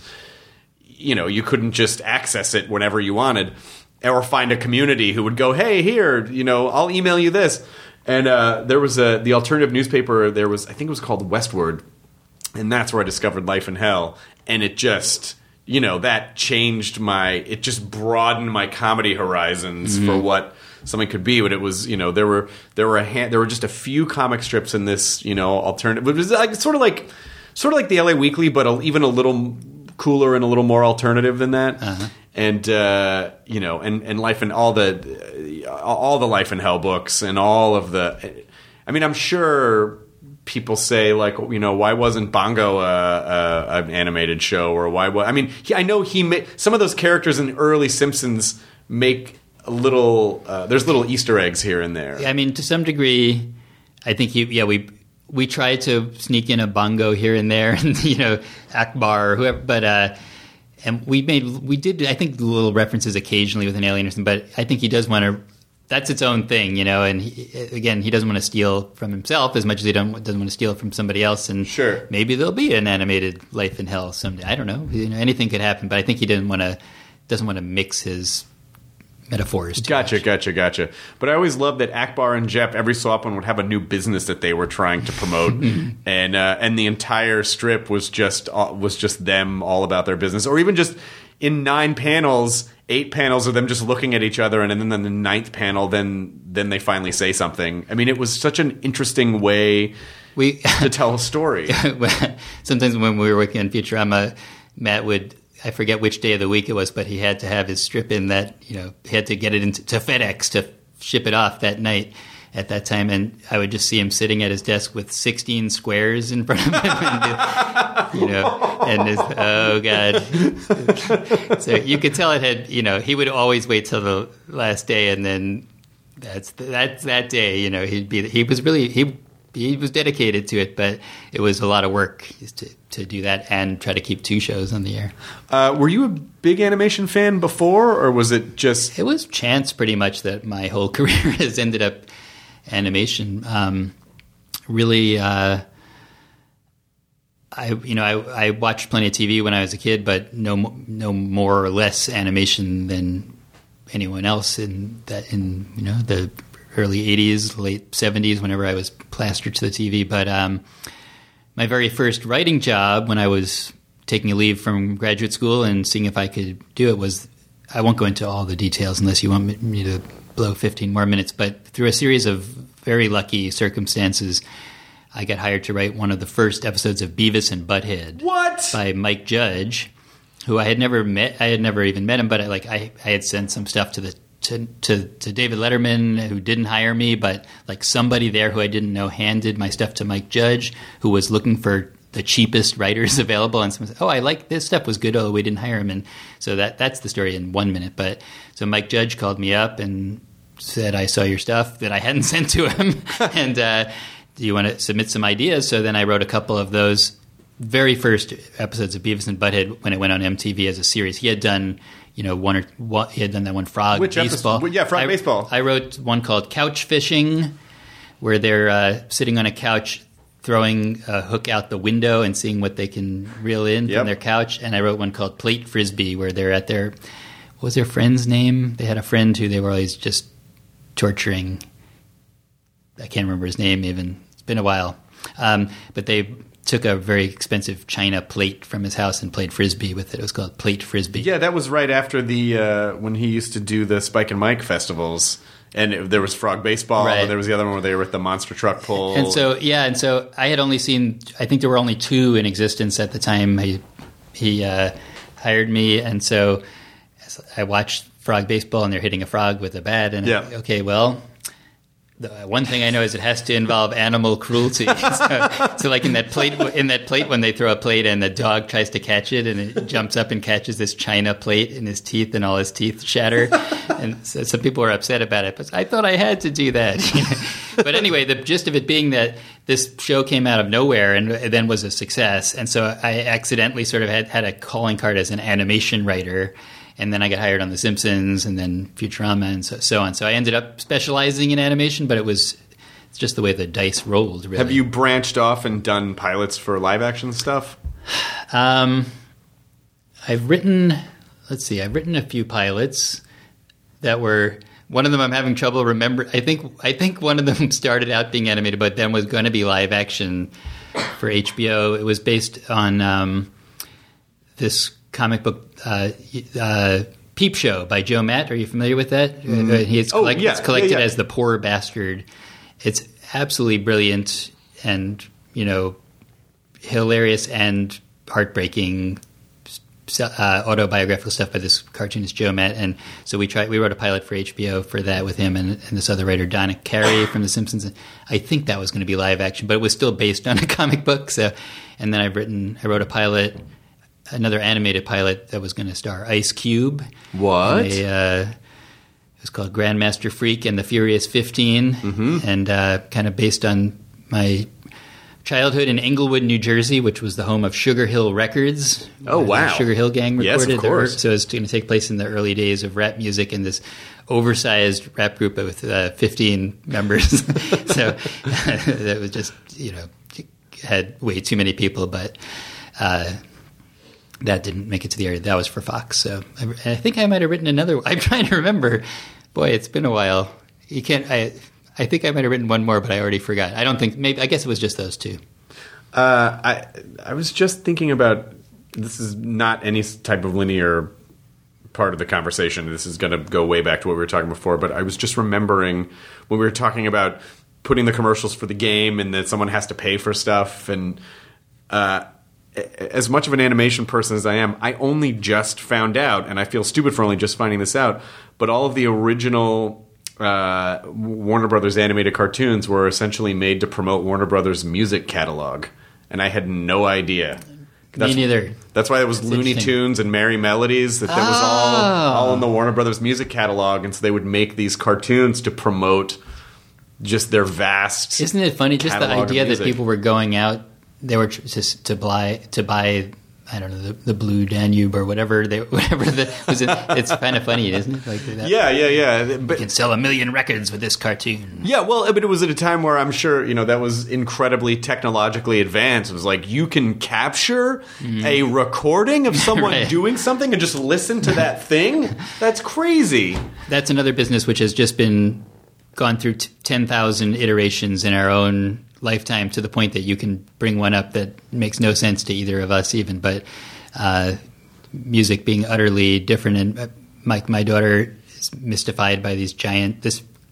you know, you couldn't just access it whenever you wanted. Or find a community who would go, hey, here, you know, I'll email you this. And uh, there was a the alternative newspaper. There was, I think it was called Westward, and that's where I discovered Life in Hell. And it just, you know, that changed my. It just broadened my comedy horizons mm-hmm. for what something could be. But it was, you know, there were there were a hand, there were just a few comic strips in this, you know, alternative. It was like sort of like sort of like the L A Weekly, but a, even a little cooler and a little more alternative than that. Uh-huh. And uh, you know, and, and life and all the uh, all the Life in Hell books and all of the. I mean, I'm sure people say like, you know, why wasn't Bongo uh, uh, an animated show or why? I mean, he, I know he made some of those characters in early Simpsons make a little. Uh, there's little Easter eggs here and there. I mean, to some degree, I think he. Yeah, we we tried to sneak in a Bongo here and there, and you know, Akbar or whoever, but. Uh, And we made, we did, I think, little references occasionally with an alien or something, but I think he does want to, that's its own thing, you know, and he, again, he doesn't want to steal from himself as much as he don't, doesn't want to steal from somebody else, and sure. maybe there'll be an animated Life in Hell someday. I don't know, you know, anything could happen, but I think he didn't want to, doesn't want to mix his metaphors. Gotcha, much. gotcha, gotcha. But I always loved that Akbar and Jeff every so often would have a new business that they were trying to promote, and uh, and the entire strip was just uh, was just them all about their business, or even just in nine panels, eight panels of them just looking at each other, and then in the ninth panel, then then they finally say something. I mean, it was such an interesting way we to tell a story. Sometimes when we were working on Futurama, Matt would. I forget which day of the week it was, but he had to have his strip in that, you know, he had to get it into to FedEx to ship it off that night at that time. And I would just see him sitting at his desk with sixteen squares in front of him, and, you know, and his, oh, God. So you could tell it had, you know, he would always wait till the last day, and then that's, that's that day, you know, he'd be, he was really, he, he was dedicated to it, but it was a lot of work to to do that and try to keep two shows on the air. Uh, were you a big animation fan before, or was it just... It was chance pretty much that my whole career has ended up animation. Um, really, uh, I you know I, I watched plenty of T V when I was a kid, but no no more or less animation than anyone else in that in you know the early eighties, late seventies, whenever I was plastered to the T V. But um, my very first writing job when I was taking a leave from graduate school and seeing if I could do it was, I won't go into all the details unless you want me to blow fifteen more minutes, but through a series of very lucky circumstances, I got hired to write one of the first episodes of Beavis and Butthead. What? By Mike Judge, who I had never met. I had never even met him, but I, like I, I had sent some stuff to the to, to to David Letterman, who didn't hire me, but like somebody there who I didn't know handed my stuff to Mike Judge, who was looking for the cheapest writers available, and someone said, "Oh, I like this stuff was good. Oh, we didn't hire him." And so that that's the story in one minute. But so Mike Judge called me up and said, "I saw your stuff that I hadn't sent to him, and uh, do you want to submit some ideas?" So then I wrote a couple of those very first episodes of Beavis and Butthead when it went on M T V as a series. He had done, you know, one or one, he had done that one Frog Which Baseball. Episode? Yeah, Frog I, Baseball. I wrote one called Couch Fishing, where they're uh, sitting on a couch, throwing a hook out the window and seeing what they can reel in Yep. from their couch. And I wrote one called Plate Frisbee, where they're at their, what was their friend's name? They had a friend who they were always just torturing. I can't remember his name even. It's been a while. Um, but they took a very expensive china plate from his house and played Frisbee with it. It was called Plate Frisbee. Yeah, that was right after the uh, when he used to do the Spike and Mike festivals. And it, there was Frog Baseball, Right. and there was the other one where they were with the monster truck pull. And so, yeah, and so I had only seen, I think there were only two in existence at the time he, he uh, hired me. And so I watched Frog Baseball, and they're hitting a frog with a bat. And Yeah. I, okay, well, the one thing I know is it has to involve animal cruelty. so, so like in that plate, in that plate when they throw a plate and the dog tries to catch it, and it jumps up and catches this china plate in his teeth, and all his teeth shatter. And so some people were upset about it, but I thought I had to do that. But anyway, the gist of it being that this show came out of nowhere and then was a success, and so I accidentally sort of had, had a calling card as an animation writer. And then I got hired on The Simpsons and then Futurama and so, so on. So I ended up specializing in animation, but it was it's just the way the dice rolled, really. Have you branched off and done pilots for live action stuff? Um, I've written, let's see, I've written a few pilots that were, one of them I'm having trouble remember. I think I think one of them started out being animated, but then was going to be live action for H B O. It was based on um, this comic book uh, uh, Peep Show by Joe Matt. Are you familiar with that? Mm. He's Oh, collect- yeah, it's collected yeah, yeah. as The Poor Bastard. It's absolutely brilliant and, you know, hilarious and heartbreaking uh, autobiographical stuff by this cartoonist Joe Matt. And so we tried. We wrote a pilot for H B O for that with him and, and this other writer, Donna Carey from The Simpsons. I think that was going to be live action, but it was still based on a comic book. So, and then I've written, I wrote a pilot, another animated pilot that was going to star Ice Cube. What? A, uh, it was called Grandmaster Freak and the Furious fifteen, mm-hmm. and uh, kind of based on my childhood in Englewood, New Jersey, which was the home of Sugar Hill Records. Oh, wow. The Sugar Hill Gang recorded. Yes, of course. The, so it's going to take place in the early days of rap music in this oversized rap group with uh, fifteen members. So that was just, you know, had way too many people, but... Uh, that didn't make it to the area. That was for Fox. So I, I think I might have written another. I'm trying to remember. Boy, it's been a while. You can't. I I think I might have written one more, but I already forgot. I don't think. Maybe I guess it was just those two. Uh, I I was just thinking about. This is not any type of linear part of the conversation. This is going to go way back to what we were talking before. But I was just remembering when we were talking about putting the commercials for the game and that someone has to pay for stuff and. Uh, As much of an animation person as I am, I only just found out, and I feel stupid for only just finding this out, but all of the original uh, Warner Brothers animated cartoons were essentially made to promote Warner Brothers' music catalog, and I had no idea. That's, Me neither. That's why it was That's Looney Tunes and Merry Melodies, that, that was all, Oh. all in the Warner Brothers music catalog, and so they would make these cartoons to promote just their vast Isn't it funny? Just the catalog of idea that music. people were going out. They were tr- to, to buy to buy. I don't know the, the Blue Danube or whatever. They whatever the was. It, it's kind of funny, isn't it? Like that, Yeah, yeah, yeah. But, you can sell a million records with this cartoon. yeah, well, but it was at a time where I'm sure, you know, that was incredibly technologically advanced. It was like you can capture a recording of someone Right. doing something and just listen to that thing? That's crazy. That's another business which has just been gone through t- ten thousand iterations in our own lifetime to the point that you can bring one up that makes no sense to either of us even, but uh, music being utterly different. And uh, my, my daughter is mystified by these giant, this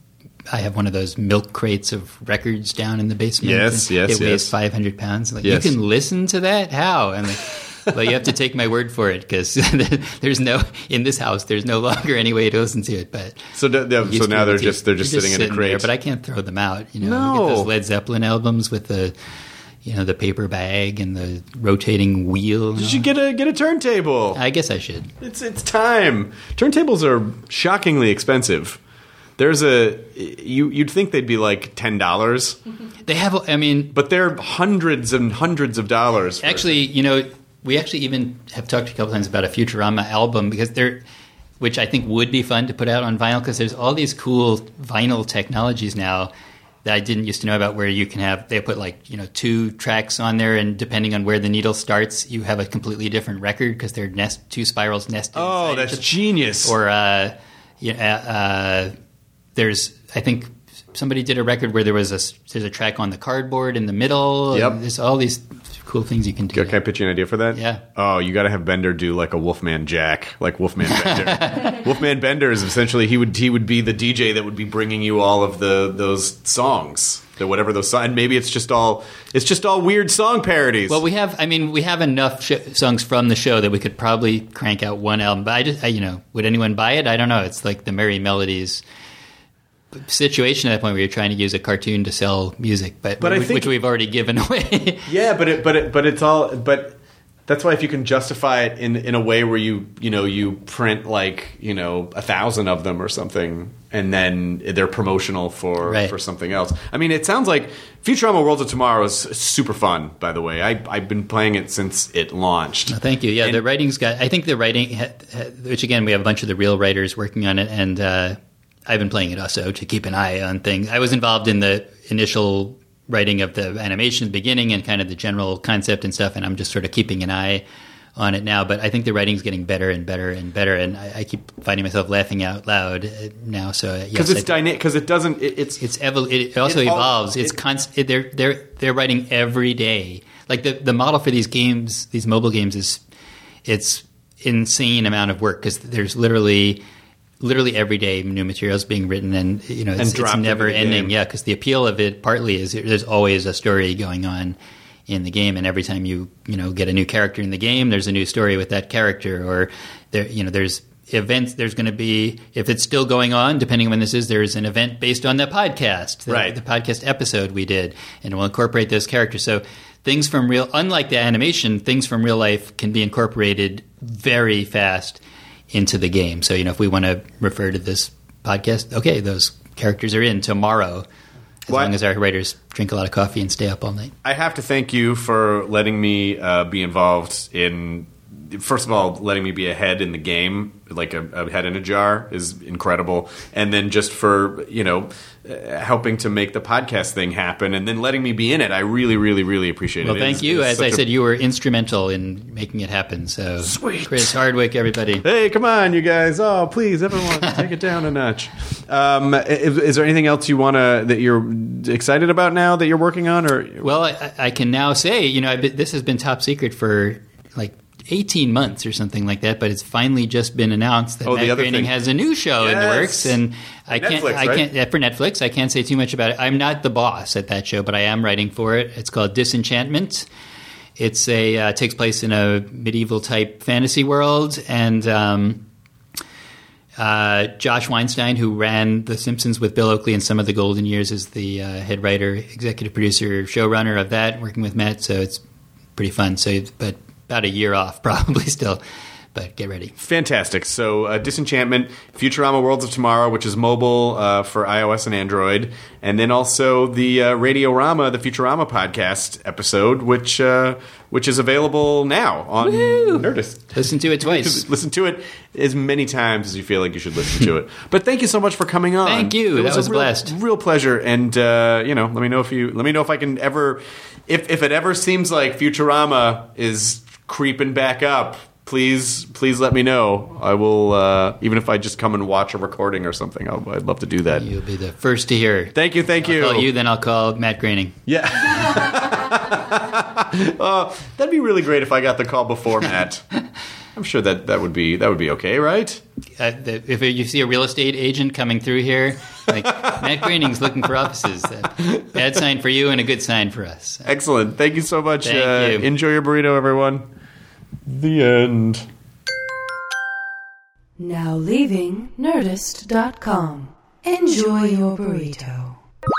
I have one of those milk crates of records down in the basement. Yes, yes, It weighs yes. five hundred pounds. Like, Yes. you can listen to that? How? And like, well, you have to take my word for it because there's no in this house. There's no longer any way to listen to it. But So, d- yeah, used so to now be they're able to. just they're just You're sitting in a crate. there, but I can't throw them out. You know, No. Look at those Led Zeppelin albums with the, you know, the paper bag and the rotating wheel. and You all. should get a get a turntable. I guess I should. It's it's time. Turntables are shockingly expensive. There's a you you'd think they'd be like ten dollars, They have. I mean, but they're hundreds and hundreds of dollars. For actually, you know, we actually even have talked a couple times about a Futurama album because they're, which I think would be fun to put out on vinyl because there's all these cool vinyl technologies now that I didn't used to know about where you can have, they put like, you know, two tracks on there and depending on where the needle starts, you have a completely different record because they're nest, two spirals nested. oh, inside that's each other. genius. Or, uh, yeah, uh, there's, I think somebody did a record where there was a, there's a track on the cardboard in the middle. Yep. And there's all these cool things you can do. Can I pitch you an idea for that? Yeah. Oh, you got to have Bender do like a Wolfman Jack, like Wolfman Bender. Wolfman Bender is essentially he would he would be the D J that would be bringing you all of the those songs, the whatever those songs. And maybe it's just all it's just all weird song parodies. Well, we have, I mean, we have enough sh- songs from the show that we could probably crank out one album. But I just, I, you know, would anyone buy it? I don't know. It's like the Merry Melodies situation at that point where you're trying to use a cartoon to sell music, but, But I which, think- which we've already given away. Yeah, but it, but it, but it's all. But that's why if you can justify it in in a way where you you know you print like you know a thousand of them or something, and then they're promotional for Right. for something else. I mean, it sounds like Futurama Worlds of Tomorrow is super fun. By the way, I I've been playing it since it launched. No, thank you. Yeah, And- the writing's got, I think the writing, ha, ha, which again, we have a bunch of the real writers working on it, and uh, I've been playing it also to keep an eye on things. I was involved in the initial writing of the animation at the beginning and kind of the general concept and stuff, and I'm just sort of keeping an eye on it now. But I think the writing's getting better and better and better, and I, I keep finding myself laughing out loud uh, now. So uh, Because yes, it's I- dynamic. Because it doesn't. It, it's it's evol- it also It all- evolves. It's it- const- they're they're they're writing every day. Like the the model for these games, these mobile games is it's insane amount of work because there's literally literally every day new materials being written, and you know it's, dropped it's into never the ending. game. Yeah, because the appeal of it partly is there's always a story going on in the game, and every time you you know get a new character in the game, there's a new story with that character, or there you know there's events. There's going to be, if it's still going on, depending on when this is, there's an event based on the podcast, the, Right. the podcast episode we did, and we'll incorporate those characters. So things from real, unlike the animation, things from real life can be incorporated very fast into the game. So, you know, if we want to refer to this podcast, okay, those characters are in tomorrow, as What? long as our writers drink a lot of coffee and stay up all night. I have to thank you for letting me uh, be involved in. First of all, letting me be a head in the game, like a, a head in a jar, is incredible. And then just for you know uh, helping to make the podcast thing happen, and then letting me be in it, I really, really, really appreciate Well, it. thank It's- you. it's As I such a- said, you were instrumental in making it happen. So, Sweet. Chris Hardwick, everybody. Hey, come on, you guys! Oh, please, everyone, take it down a notch. Um, is, is there anything else you want to that you're excited about now that you're working on, or Well, I, I can now say, you know, I've been, this has been top secret for like eighteen months or something like that, but it's finally just been announced that Oh, the Matt other Groening thing. has a new show in the Yes. works, and I For can't, Netflix, I right? can't yeah, for Netflix. I can't say too much about it. I'm not the boss at that show, but I am writing for it. It's called Disenchantment. It's a uh, takes place in a medieval type fantasy world, and um, uh, Josh Weinstein, who ran The Simpsons with Bill Oakley in some of the golden years, is the uh, head writer, executive producer, showrunner of that, working with Matt. So it's pretty fun. So, but about a year off, probably still. But get ready. Fantastic. So, uh, Disenchantment, Futurama Worlds of Tomorrow, which is mobile uh, for iOS and Android, and then also the uh, Radiorama, the Futurama podcast episode, which uh, which is available now on Nerdist. Listen to it twice. Listen to it as many times as you feel like you should listen to it. But thank you so much for coming on. Thank you. It That was a a real, blast. real pleasure. And uh, you know, let me know if you let me know if I can ever, if if it ever seems like Futurama is creeping back up. Please, please let me know. I will, uh, even if I just come and watch a recording or something. I'll, I'd love to do that. You'll be the first to hear. Thank you, thank you. I'll call you, then I'll call Matt Groening. Yeah. uh, that'd be really great if I got the call before Matt. I'm sure that, that would be that would be okay, right? Uh, the, if you see a real estate agent coming through here, like Matt Groening's looking for offices. Uh, bad sign for you and a good sign for us. Excellent. Thank you so much. Thank uh, you. Enjoy your burrito, everyone. The end. Now leaving Nerdist dot com. Enjoy your burrito.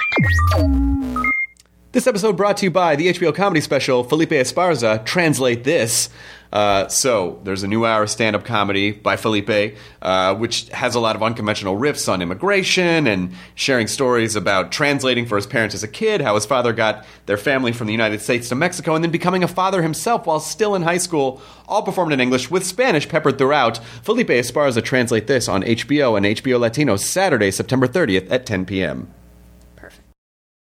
This episode brought to you by the H B O comedy special Felipe Esparza, Translate This. Uh, so, there's a new hour of stand-up comedy by Felipe, uh, which has a lot of unconventional riffs on immigration and sharing stories about translating for his parents as a kid, how his father got their family from the United States to Mexico, and then becoming a father himself while still in high school, all performed in English with Spanish peppered throughout. Felipe Esparza, Translate This on H B O and H B O Latino Saturday, September thirtieth at ten p.m.